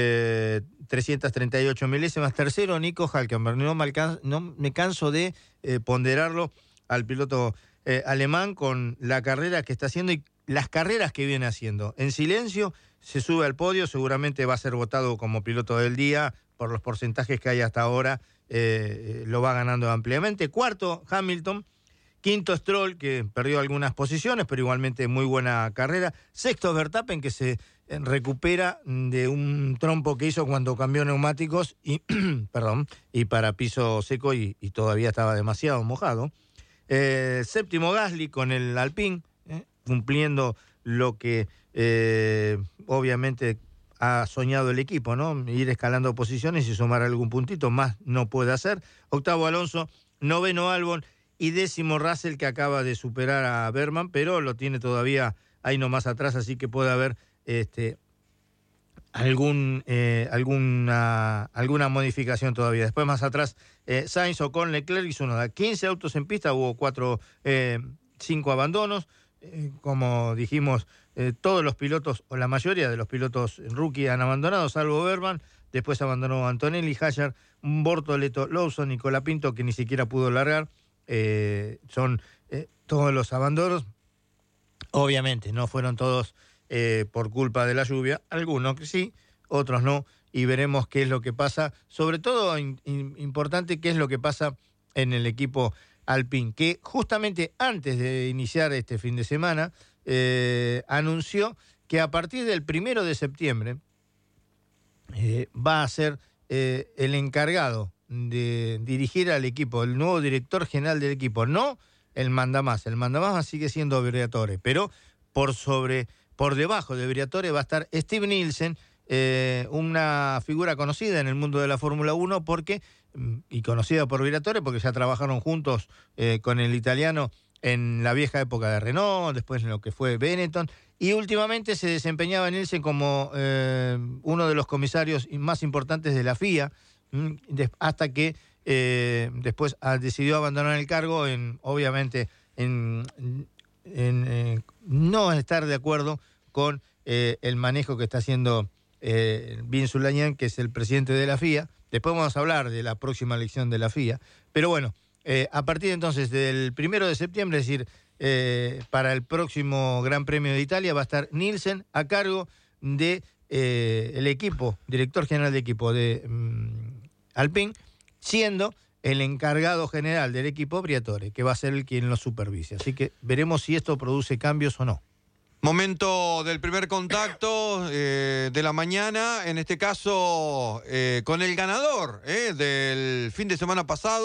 338 milésimas. Tercero Nico Hülkenberg. No me canso de ponderarlo al piloto alemán con la carrera que está haciendo y las carreras que viene haciendo. En silencio se sube al podio, seguramente va a ser votado como piloto del día por los porcentajes que hay hasta ahora, lo va ganando ampliamente. Cuarto Hamilton, quinto Stroll, que perdió algunas posiciones, pero igualmente muy buena carrera. Sexto Verstappen, que se recupera de un trompo que hizo cuando cambió neumáticos y para piso seco y todavía estaba demasiado mojado. Séptimo Gasly con el Alpine, cumpliendo lo que obviamente ha soñado el equipo, ¿no? Ir escalando posiciones y sumar algún puntito, más no puede hacer. Octavo Alonso, noveno Albon y décimo Russell, que acaba de superar a Berman, pero lo tiene todavía ahí nomás atrás, así que puede haber alguna modificación todavía. Después más atrás Sainz, Ocon, Leclerc y Tsunoda. 15 autos en pista, hubo 5 abandonos. Como dijimos, todos los pilotos, o la mayoría de los pilotos rookie han abandonado, salvo Berman. Después abandonó Antonelli, Hajar, Bortoleto, Lawson y Colapinto, que ni siquiera pudo largar. Son todos los abandonos. Obviamente no fueron todos por culpa de la lluvia, algunos que sí, otros no, y veremos qué es lo que pasa. Sobre todo importante, qué es lo que pasa en el equipo Alpine, que justamente antes de iniciar este fin de semana anunció que a partir del 1 de septiembre va a ser el encargado de dirigir al equipo, el nuevo director general del equipo, no el mandamás. El mandamás sigue siendo Briatore, pero por debajo de Briatore va a estar Steve Nielsen, una figura conocida en el mundo de la Fórmula 1 y conocida por Briatore porque ya trabajaron juntos con el italiano en la vieja época de Renault, después en lo que fue Benetton, y últimamente se desempeñaba Nielsen como uno de los comisarios más importantes de la FIA, hasta que después decidió abandonar el cargo, obviamente en no estar de acuerdo con el manejo que está haciendo Bin Sulayem, que es el presidente de la FIA. Después vamos a hablar de la próxima elección de la FIA. Pero bueno, a partir entonces del 1 de septiembre, es decir, para el próximo Gran Premio de Italia, va a estar Nielsen a cargo de el equipo, director general de equipo de Alpine, siendo el encargado general del equipo Briatore, que va a ser el quien lo supervise. Así que veremos si esto produce cambios o no. Momento del primer contacto de la mañana, en este caso con el ganador del fin de semana pasado,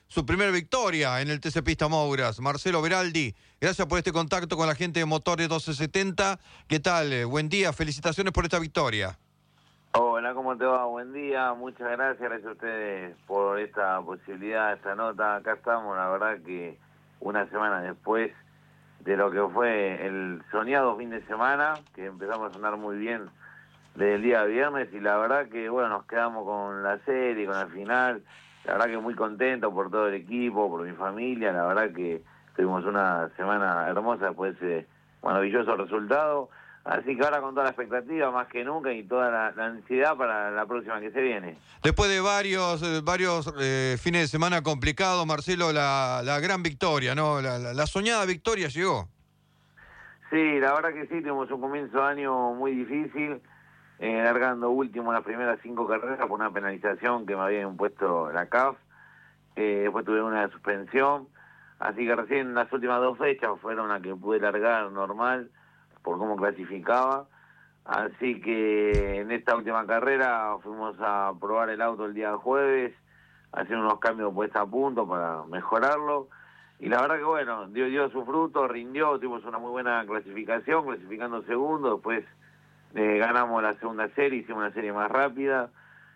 su primera victoria en el TC Pista Mouras. Marcelo Beraldi, gracias por este contacto con la gente de Motores 1270. ¿Qué tal? Buen día, felicitaciones por esta victoria. Hola, ¿cómo te va? Buen día, muchas gracias a ustedes por esta posibilidad, esta nota. Acá estamos, la verdad que una semana después de lo que fue el soñado fin de semana, que empezamos a sonar muy bien desde el día viernes, y la verdad que, bueno, nos quedamos con la serie, con la final. La verdad que muy contento por todo el equipo, por mi familia. La verdad que tuvimos una semana hermosa después de ese maravilloso resultado. Así que ahora con toda la expectativa, más que nunca, y toda la ansiedad para la próxima que se viene. Después de varios fines de semana complicados, Marcelo, la gran victoria, ¿no? La soñada victoria llegó. Sí, la verdad que sí, tuvimos un comienzo de año muy difícil, largando último las primeras 5 carreras por una penalización que me había impuesto la CAF. Después tuve una suspensión, así que recién las últimas 2 fechas fueron las que pude largar normal por cómo clasificaba. Así que en esta última carrera fuimos a probar el auto el día jueves, hacer unos cambios puestos a punto para mejorarlo. Y la verdad que bueno, dio su fruto, rindió, tuvimos una muy buena clasificación, clasificando segundo. Después ganamos la segunda serie, hicimos una serie más rápida.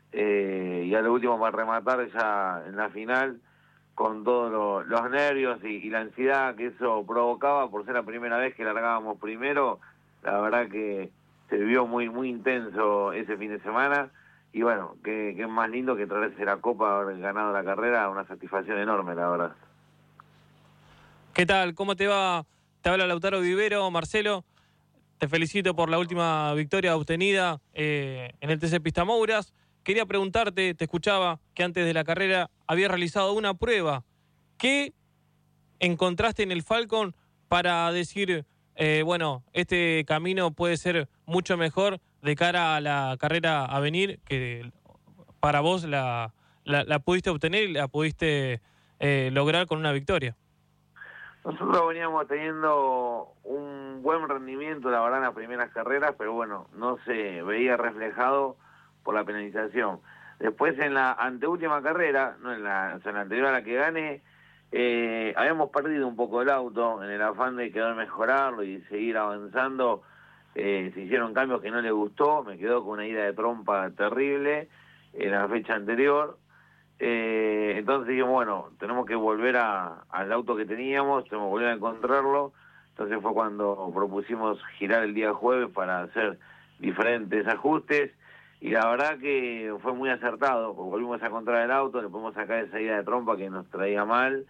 Y a lo último, para rematar ya en la final, con todos los nervios y la ansiedad que eso provocaba por ser la primera vez que largábamos primero, la verdad que se vivió muy intenso ese fin de semana. Y bueno, que es más lindo que traerse la copa, haber ganado la carrera, una satisfacción enorme, la verdad. ¿Qué tal? ¿Cómo te va? Te habla Lautaro Vivero. Marcelo, te felicito por la última victoria obtenida en el TC Pista Mouras. Quería preguntarte, te escuchaba que antes de la carrera había realizado una prueba. ¿Qué encontraste en el Falcon para decir, bueno, este camino puede ser mucho mejor de cara a la carrera a venir, que para vos la pudiste obtener y la pudiste lograr con una victoria? Nosotros veníamos teniendo un buen rendimiento, la verdad, en las primeras carreras, pero bueno, no se veía reflejado por la penalización. Después en la anteúltima carrera, no en la anterior a la que gané, habíamos perdido un poco el auto en el afán de querer mejorarlo y seguir avanzando. Se hicieron cambios que no le gustó, me quedó con una ida de trompa terrible en la fecha anterior. Entonces dijimos, bueno, tenemos que volver al auto que teníamos, tenemos que volver a encontrarlo. Entonces fue cuando propusimos girar el día jueves para hacer diferentes ajustes, y la verdad que fue muy acertado, porque volvimos a encontrar el auto, le pudimos sacar esa ida de trompa que nos traía mal,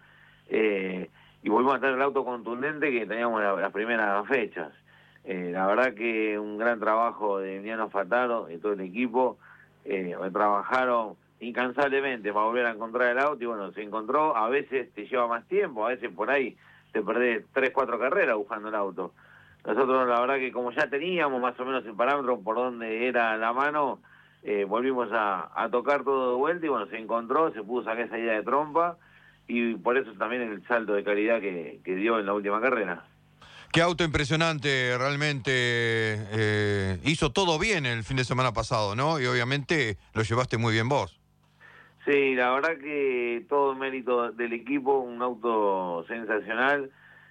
y volvimos a tener el auto contundente que teníamos las primeras fechas. La verdad que un gran trabajo de Emiliano Fataro y todo el equipo, trabajaron incansablemente para volver a encontrar el auto, y bueno, se encontró. A veces te lleva más tiempo, a veces por ahí te perdés 3-4 carreras buscando el auto. Nosotros la verdad que como ya teníamos más o menos el parámetro por donde era la mano, volvimos a tocar todo de vuelta, y bueno, se encontró, se pudo sacar esa idea de trompa, y por eso también el salto de calidad que dio en la última carrera. Qué auto impresionante, realmente hizo todo bien el fin de semana pasado, ¿no? Y obviamente lo llevaste muy bien vos. Sí, la verdad que todo mérito del equipo, un auto sensacional.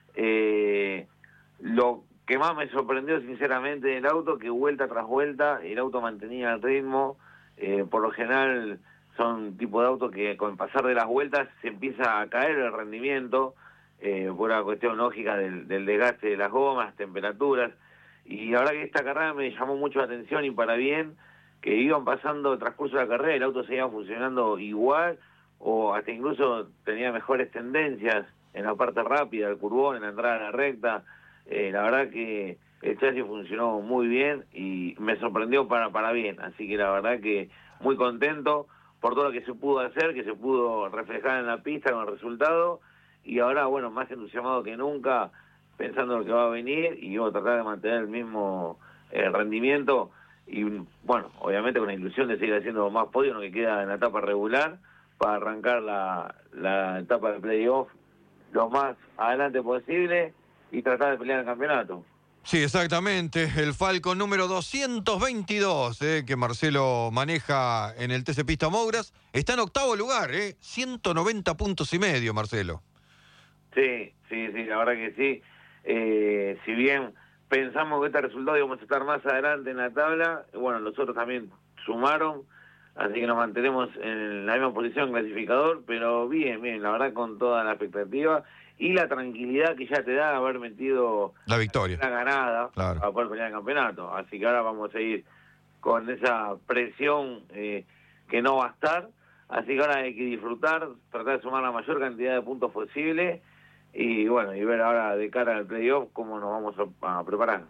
Lo que más me sorprendió sinceramente del auto, que vuelta tras vuelta el auto mantenía el ritmo. Por lo general son tipo de autos que con el pasar de las vueltas se empieza a caer el rendimiento, por una cuestión lógica del desgaste de las gomas, temperaturas. Y la verdad que esta carrera me llamó mucho la atención, y para bien, que iban pasando el transcurso de la carrera, el auto seguía funcionando igual, o hasta incluso tenía mejores tendencias en la parte rápida, el curvón, en la entrada a la recta. La verdad que el chasis funcionó muy bien y me sorprendió para bien. Así que la verdad que muy contento por todo lo que se pudo hacer, que se pudo reflejar en la pista con el resultado. Y ahora, bueno, más entusiasmado que nunca, pensando en lo que va a venir, y voy a tratar de mantener el mismo rendimiento. Y bueno, obviamente con la ilusión de seguir haciendo más podios, lo que queda en la etapa regular, para arrancar la etapa de playoff lo más adelante posible y tratar de pelear el campeonato. Sí, exactamente. El Falcon número 222, que Marcelo maneja en el TC Pista Mouras, está en octavo lugar, 190 puntos y medio, Marcelo. Sí, la verdad que sí. Si bien pensamos que este resultado íbamos a estar más adelante en la tabla, bueno, los otros también sumaron, así que nos mantenemos en la misma posición clasificador, pero bien, la verdad con toda la expectativa y la tranquilidad que ya te da haber metido la victoria, la ganada, claro, para poder pelear el campeonato. Así que ahora vamos a ir con esa presión que no va a estar, así que ahora hay que disfrutar, tratar de sumar la mayor cantidad de puntos posible y bueno, y ver ahora de cara al playoff cómo nos vamos a preparar.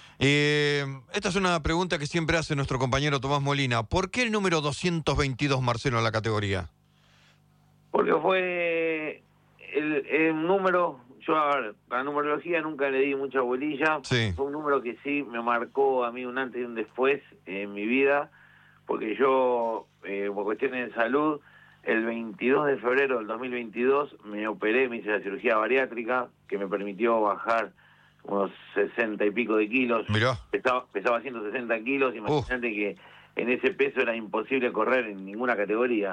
Esta es una pregunta que siempre hace nuestro compañero Tomás Molina. ¿Por qué el número 222, Marcelo, en la categoría? Porque fue el número, yo a ver, la numerología nunca le di mucha bolilla, sí. Fue un número que sí me marcó a mí un antes y un después en mi vida, porque yo, por cuestiones de salud, el 22 de febrero del 2022 me operé, me hice la cirugía bariátrica, que me permitió bajar unos 60 y pico de kilos. Mirá. Pesaba 160 kilos, imagínate que en ese peso era imposible correr en ninguna categoría.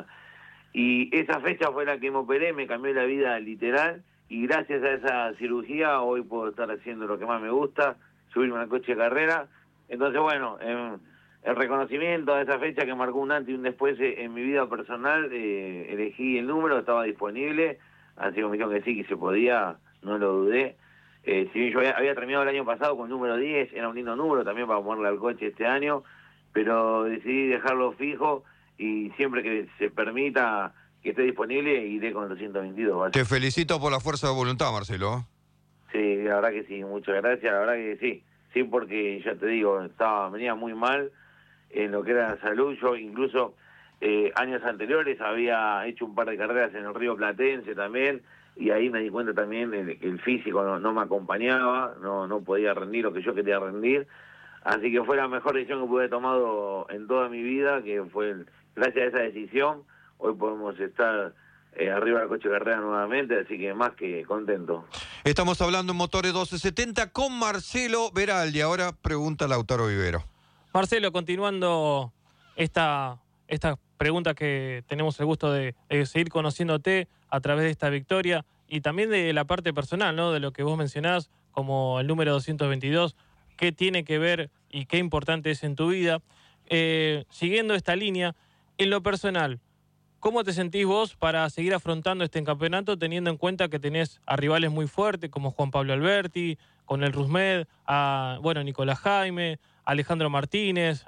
Y esa fecha fue la que me operé, me cambió la vida literal, y gracias a esa cirugía hoy puedo estar haciendo lo que más me gusta, subirme al coche de carrera. Entonces, bueno, el reconocimiento a esa fecha que marcó un antes y un después en mi vida personal, elegí el número, estaba disponible, así que me dijeron que sí, que se podía, no lo dudé. Si bien yo había terminado el año pasado con el número 10, era un lindo número también para ponerle al coche este año, pero decidí dejarlo fijo y siempre que se permita que esté disponible iré con el 222. ¿vale? Te felicito por la fuerza de voluntad, Marcelo. Sí, la verdad que sí, muchas gracias, la verdad que sí, porque ya te digo, venía muy mal en lo que era la salud. Yo incluso años anteriores había hecho un par de carreras en el Río Platense también, y ahí me di cuenta también que el físico no me acompañaba, no podía rendir lo que yo quería rendir, así que fue la mejor decisión que pude haber tomado en toda mi vida, que fue gracias a esa decisión, hoy podemos estar arriba del coche de carrera nuevamente, así que más que contento. Estamos hablando en Motores 1270 con Marcelo Veraldi. Ahora pregunta Lautaro Vivero. Marcelo, continuando esta pregunta que tenemos el gusto de seguir conociéndote a través de esta victoria y también de la parte personal, ¿no? De lo que vos mencionás como el número 222, qué tiene que ver y qué importante es en tu vida. Siguiendo esta línea, en lo personal, ¿cómo te sentís vos para seguir afrontando este campeonato teniendo en cuenta que tenés a rivales muy fuertes como Juan Pablo Alberti, con el Rusmed, Nicolás Jaime, Alejandro Martínez?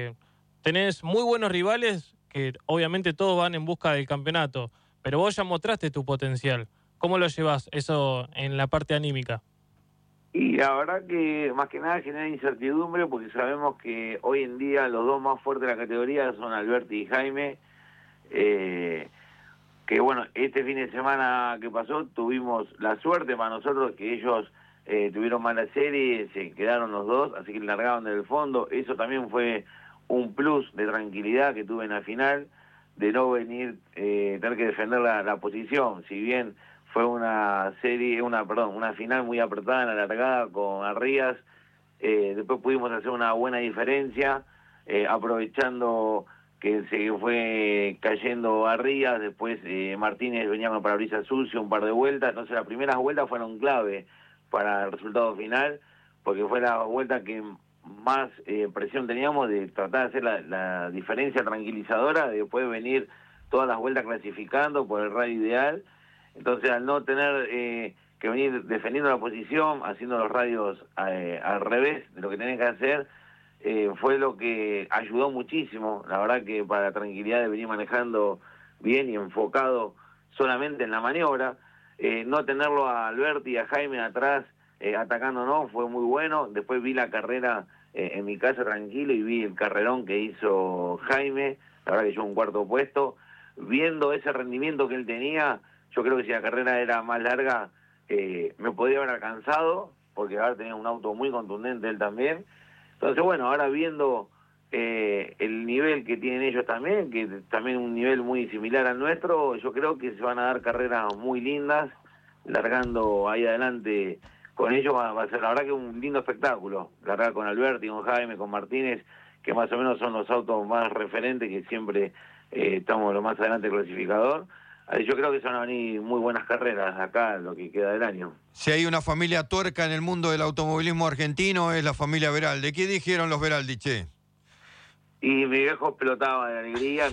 Tenés muy buenos rivales que obviamente todos van en busca del campeonato, pero vos ya mostraste tu potencial. ¿Cómo lo llevas eso en la parte anímica? Y la verdad que más que nada genera incertidumbre porque sabemos que hoy en día los dos más fuertes de la categoría son Alberti y Jaime, que bueno, este fin de semana que pasó tuvimos la suerte para nosotros que ellos tuvieron mala serie, se quedaron los dos, así que largaron del fondo. Eso también fue un plus de tranquilidad que tuve en la final, de no venir, tener que defender la posición, si bien fue una final muy apretada en la largada con Arrías, después pudimos hacer una buena diferencia, aprovechando que se fue cayendo Arrías, después Martínez venía con parabrisas sucio un par de vueltas, entonces las primeras vueltas fueron clave para el resultado final, porque fue la vuelta que más presión teníamos de tratar de hacer la diferencia tranquilizadora, de después venir todas las vueltas clasificando por el radio ideal. Entonces, al no tener que venir defendiendo la posición, haciendo los radios al revés de lo que tenés que hacer, fue lo que ayudó muchísimo, la verdad que para la tranquilidad de venir manejando bien y enfocado solamente en la maniobra. No tenerlo a Alberti y a Jaime atrás atacándonos fue muy bueno. Después vi la carrera en mi casa tranquilo y vi el carrerón que hizo Jaime, la verdad que yo un cuarto puesto. Viendo ese rendimiento que él tenía, yo creo que si la carrera era más larga me podría haber alcanzado, porque ahora tenía un auto muy contundente él también. Entonces, bueno, ahora viendo el nivel que tienen ellos también, que también un nivel muy similar al nuestro, yo creo que se van a dar carreras muy lindas, largando ahí adelante con ellos va a ser la verdad que un lindo espectáculo. Largar con Alberti, con Jaime, con Martínez, que más o menos son los autos más referentes, que siempre estamos lo más adelante del clasificador. Yo creo que se van a venir muy buenas carreras acá, lo que queda del año. Si hay una familia tuerca en el mundo del automovilismo argentino, es la familia Veraldi. ¿Qué dijeron los Veraldi, che? Y mi viejo explotaba de alegría.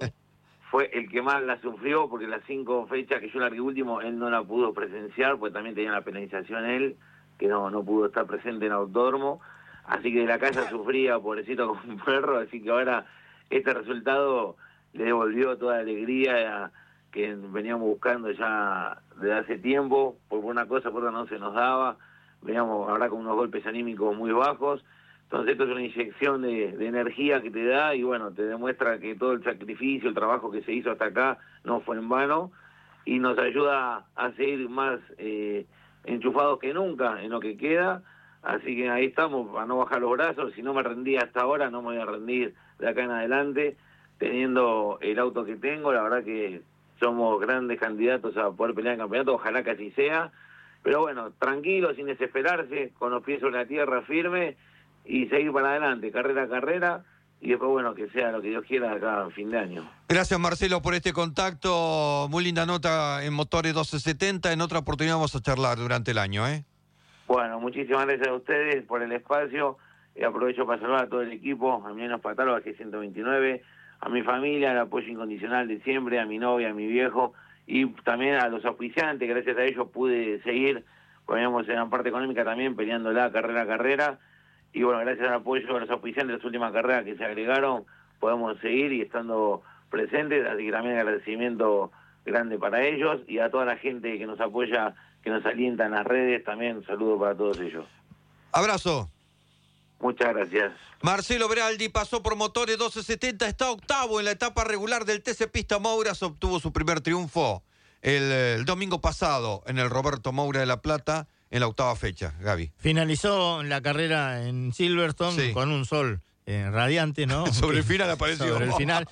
Fue el que más la sufrió, porque las 5 fechas que yo largué último, él no la pudo presenciar, porque también tenía la penalización él, que no pudo estar presente en autódromo. Así que de la casa sufría, pobrecito, como un perro. Así que ahora este resultado le devolvió toda la alegría que veníamos buscando ya desde hace tiempo. Por una cosa, por otra no se nos daba. Veníamos ahora con unos golpes anímicos muy bajos. Entonces esto es una inyección de energía que te da y bueno, te demuestra que todo el sacrificio, el trabajo que se hizo hasta acá no fue en vano y nos ayuda a seguir más enchufados que nunca en lo que queda. Así que ahí estamos, para no bajar los brazos. Si no me rendí hasta ahora, no me voy a rendir de acá en adelante. Teniendo el auto que tengo, la verdad que somos grandes candidatos a poder pelear el campeonato, ojalá que así sea. Pero bueno, tranquilo, sin desesperarse, con los pies sobre la tierra, firme, y seguir para adelante, carrera a carrera, y después, bueno, que sea lo que Dios quiera acá a fin de año. Gracias, Marcelo, por este contacto. Muy linda nota en Motores 1270. En otra oportunidad vamos a charlar durante el año, ¿eh? Bueno, muchísimas gracias a ustedes por el espacio. Aprovecho para saludar a todo el equipo, a Emiliano Patalo, a G129, a mi familia, el apoyo incondicional de siempre, a mi novia, a mi viejo, y también a los auspiciantes. Gracias a ellos pude seguir, poníamos en la parte económica también, peleándola carrera a carrera. Y bueno, gracias al apoyo de los auspiciantes de las últimas carreras que se agregaron, podemos seguir y estando presentes, así que también agradecimiento grande para ellos y a toda la gente que nos apoya, que nos alienta en las redes, también un saludo para todos ellos. Abrazo. Muchas gracias. Marcelo Veraldi pasó por Motores 1270, está octavo en la etapa regular del TC Pista Mouras, obtuvo su primer triunfo el domingo pasado en el Roberto Moura de La Plata, en la octava fecha, Gaby. Finalizó la carrera en Silverstone con un sol radiante, ¿no? Sobre el final apareció. Sobre el final.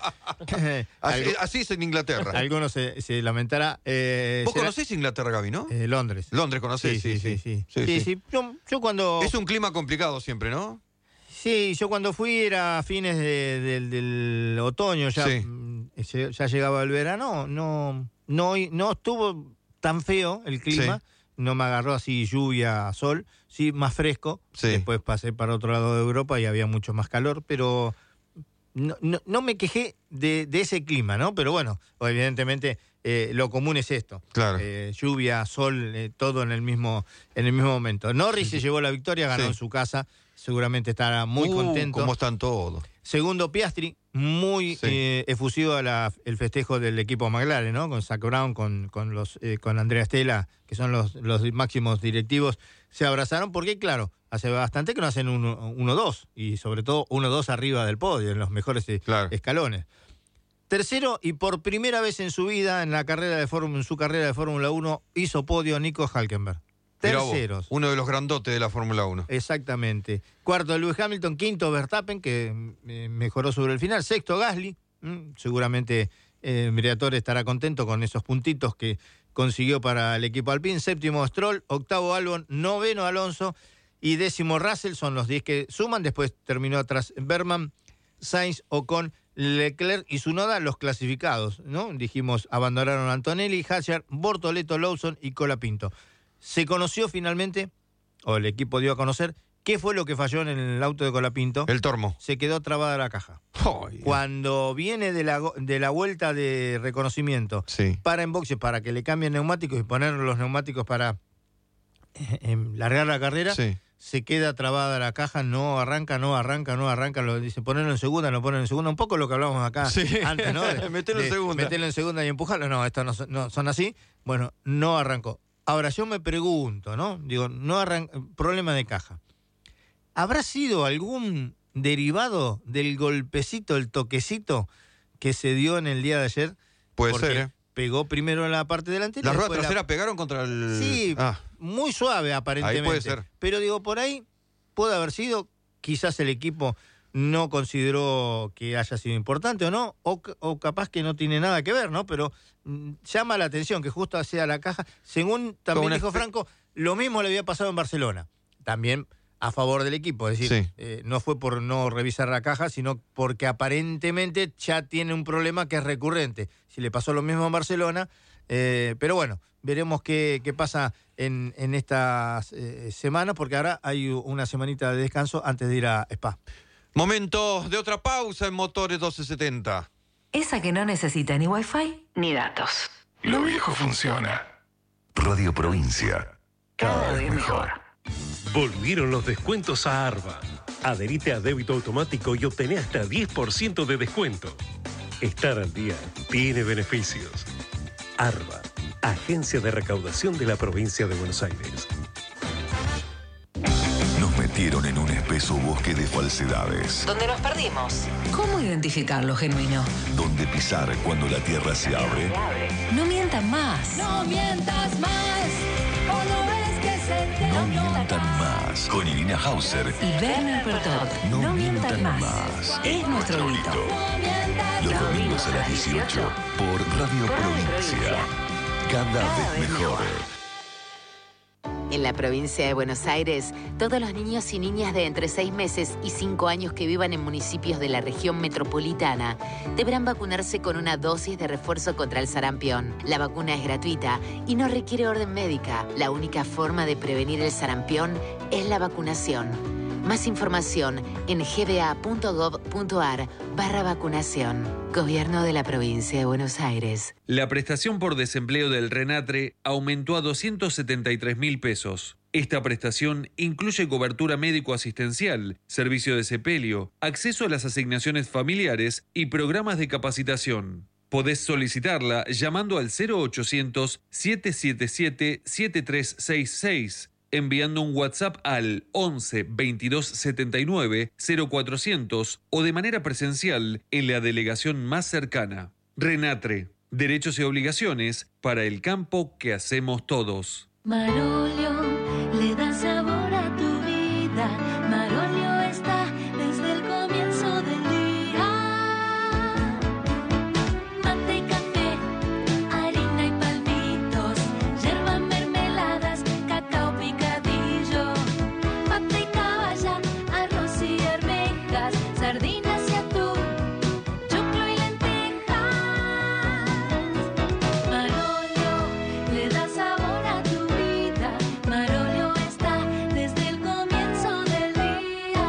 así es en Inglaterra. Algunos se lamentará. ¿Vos conocés Inglaterra, Gaby, no? Londres. Londres conocés, sí. Yo cuando... Es un clima complicado siempre, ¿no? Sí, yo cuando fui era a fines del otoño, ya llegaba el verano, no estuvo tan feo el clima. Sí. No me agarró así lluvia, sol, sí, más fresco. Sí. Después pasé para otro lado de Europa y había mucho más calor, pero no me quejé de ese clima, ¿no? Pero bueno, evidentemente lo común es esto. Claro. Lluvia, sol, todo en el mismo momento. Norris se llevó la victoria, ganó en su casa, seguramente estará muy contento. ¿Cómo están todos? Segundo, Piastri, muy efusivo el festejo del equipo McLaren, ¿no? Con Zak Brown, con Andrea Stella, que son los máximos directivos, se abrazaron porque, claro, hace bastante que no hacen 1-2, y sobre todo 1-2 arriba del podio, en los mejores escalones. Tercero, y por primera vez en su vida, en su carrera de Fórmula 1, hizo podio Nico Hülkenberg. Terceros. Uno de los grandotes de la Fórmula 1. Exactamente. Cuarto, Lewis Hamilton. Quinto, Verstappen, que mejoró sobre el final. Sexto, Gasly. Seguramente Briatore estará contento con esos puntitos que consiguió para el equipo Alpine. Séptimo, Stroll. Octavo, Albon. Noveno, Alonso. Y décimo, Russell. Son los 10 que suman. Después terminó atrás Berman, Sainz, Ocon, Leclerc y Tsunoda, los clasificados, ¿no? Dijimos, abandonaron Antonelli, Hadjar, Bortoleto, Lawson y Colapinto. Se conoció finalmente, o el equipo dio a conocer, qué fue lo que falló en el auto de Colapinto. El tormo. Se quedó trabada la caja. Cuando viene de la vuelta de reconocimiento, para en boxe para que le cambien neumáticos y poner los neumáticos para largar la carrera, se queda trabada la caja, no arranca, lo dice, ponerlo en segunda, no ponerlo en segunda, un poco lo que hablábamos acá antes, ¿no? Metelo en segunda y empujarlo, no, estos no son así. Bueno, no arrancó. Ahora, yo me pregunto, ¿no? Digo, problema de caja. ¿Habrá sido algún derivado del golpecito, el toquecito que se dio en el día de ayer? Puede ser, ¿eh? Pegó primero en la parte delantera. ¿Las ruedas traseras pegaron contra el...? Sí, muy suave aparentemente. Ahí puede ser. Pero digo, por ahí puede haber sido, quizás el equipo no consideró que haya sido importante o no, o capaz que no tiene nada que ver, ¿no? Pero llama la atención que justo hacia la caja. Según también dijo Franco, lo mismo le había pasado en Barcelona. También a favor del equipo, es decir, no fue por no revisar la caja, sino porque aparentemente ya tiene un problema que es recurrente. Si le pasó lo mismo en Barcelona, pero bueno, veremos qué pasa en estas semanas, porque ahora hay una semanita de descanso antes de ir a Spa. Momento de otra pausa en Motores 1270. Esa que no necesita ni wifi ni datos. Lo viejo funciona. Radio Provincia. Cada vez mejor. Volvieron los descuentos a Arba. Adherite a débito automático y obtené hasta 10% de descuento. Estar al día tiene beneficios. Arba, Agencia de Recaudación de la Provincia de Buenos Aires. Nos metieron en un espeso bosque de falsedades. ¿Dónde nos perdimos? ¿Cómo identificar lo genuino? Donde pisar cuando la tierra se abre. No mientan más. No mientas más. ¿O no ves que se te No mientan más. Con Irina Hauser Y Werner Pertot. No mientan más. Es nuestro grito. Los domingos a las 18 por Radio Provincia. Cada vez mejor. En la provincia de Buenos Aires, todos los niños y niñas de entre 6 meses y 5 años que vivan en municipios de la región metropolitana deberán vacunarse con una dosis de refuerzo contra el sarampión. La vacuna es gratuita y no requiere orden médica. La única forma de prevenir el sarampión es la vacunación. Más información en gba.gov.ar/vacunación. Gobierno de la provincia de Buenos Aires. La prestación por desempleo del RENATRE aumentó a 273.000 pesos. Esta prestación incluye cobertura médico-asistencial, servicio de sepelio, acceso a las asignaciones familiares y programas de capacitación. Podés solicitarla llamando al 0800-777-7366, enviando un WhatsApp al 11 22 79 0400 o de manera presencial en la delegación más cercana. RENATRE, derechos y obligaciones para el campo que hacemos todos. Marolio le da sabor a tu vida. Marolio está desde el comienzo del día. Mate y café, harina y palmitos, yerba, mermeladas, cacao picadillo, pata y caballa, arroz y arvejas, sardinas y atún, choclo y lentejas. Marolio le da sabor a tu vida. Marolio está desde el comienzo del día.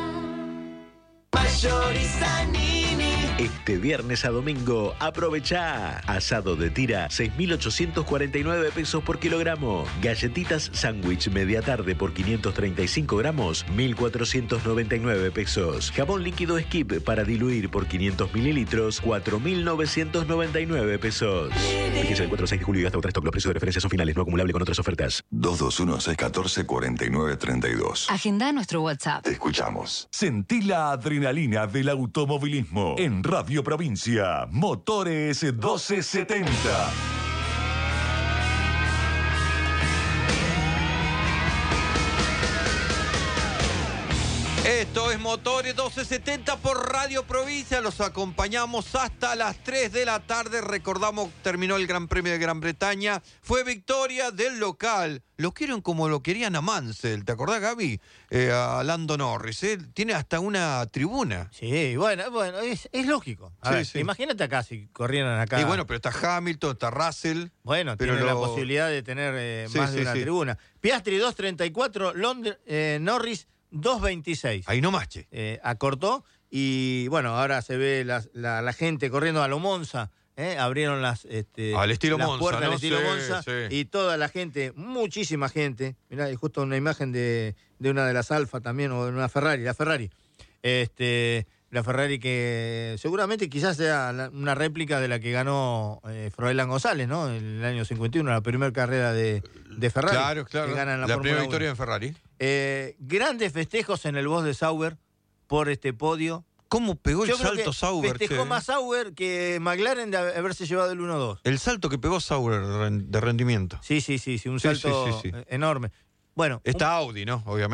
Mayorizanini. Este viernes a domingo, aprovechá. Asado de tira, 6.849 pesos por kilogramo. Galletitas sándwich media tarde por 535 gramos, 1.499 pesos. Jabón líquido Skip para diluir por 500 mililitros, 4.999 pesos. Fíjense el 4 al 6 de julio y hasta otra stock. Los precios de referencia son finales, no acumulable con otras ofertas. 221-614-4932. Agenda nuestro WhatsApp. Te escuchamos. Sentí la adrenalina del automovilismo en Radio Provincia. Motores 1270. Esto es Motores 1270 por Radio Provincia. Los acompañamos hasta las 3 de la tarde. Recordamos, terminó el Gran Premio de Gran Bretaña. Fue victoria del local. Lo quieren como lo querían a Mansell. ¿Te acordás, Gaby? A Lando Norris. Tiene hasta una tribuna. Sí, bueno, es lógico. A ver, imagínate acá, si corrieran acá. Y bueno, pero está Hamilton, está Russell. Bueno, pero tiene la posibilidad de tener más de una tribuna. Piastri 2.34, Norris 2.26. Ahí nomás, che. Acortó y bueno, ahora se ve la gente corriendo a lo Monza. Abrieron las, al estilo las Monza, puertas ¿no? al estilo Sí, Monza sí. y toda la gente, muchísima gente. Mirá, hay justo una imagen de una de las Alfa también, o de una Ferrari, la Ferrari. La Ferrari que seguramente quizás sea una réplica de la que ganó Froilán González, ¿no? En el año 51, la primera carrera de Ferrari. Claro. Que gana en la primera victoria en Ferrari. Grandes festejos en el box de Sauber por este podio. ¿Cómo pegó el salto Sauber? Festejó más Sauber que McLaren de haberse llevado el 1-2. El salto que pegó Sauber de rendimiento. Sí, un salto enorme. Bueno, está Audi, ¿no? Obviamente.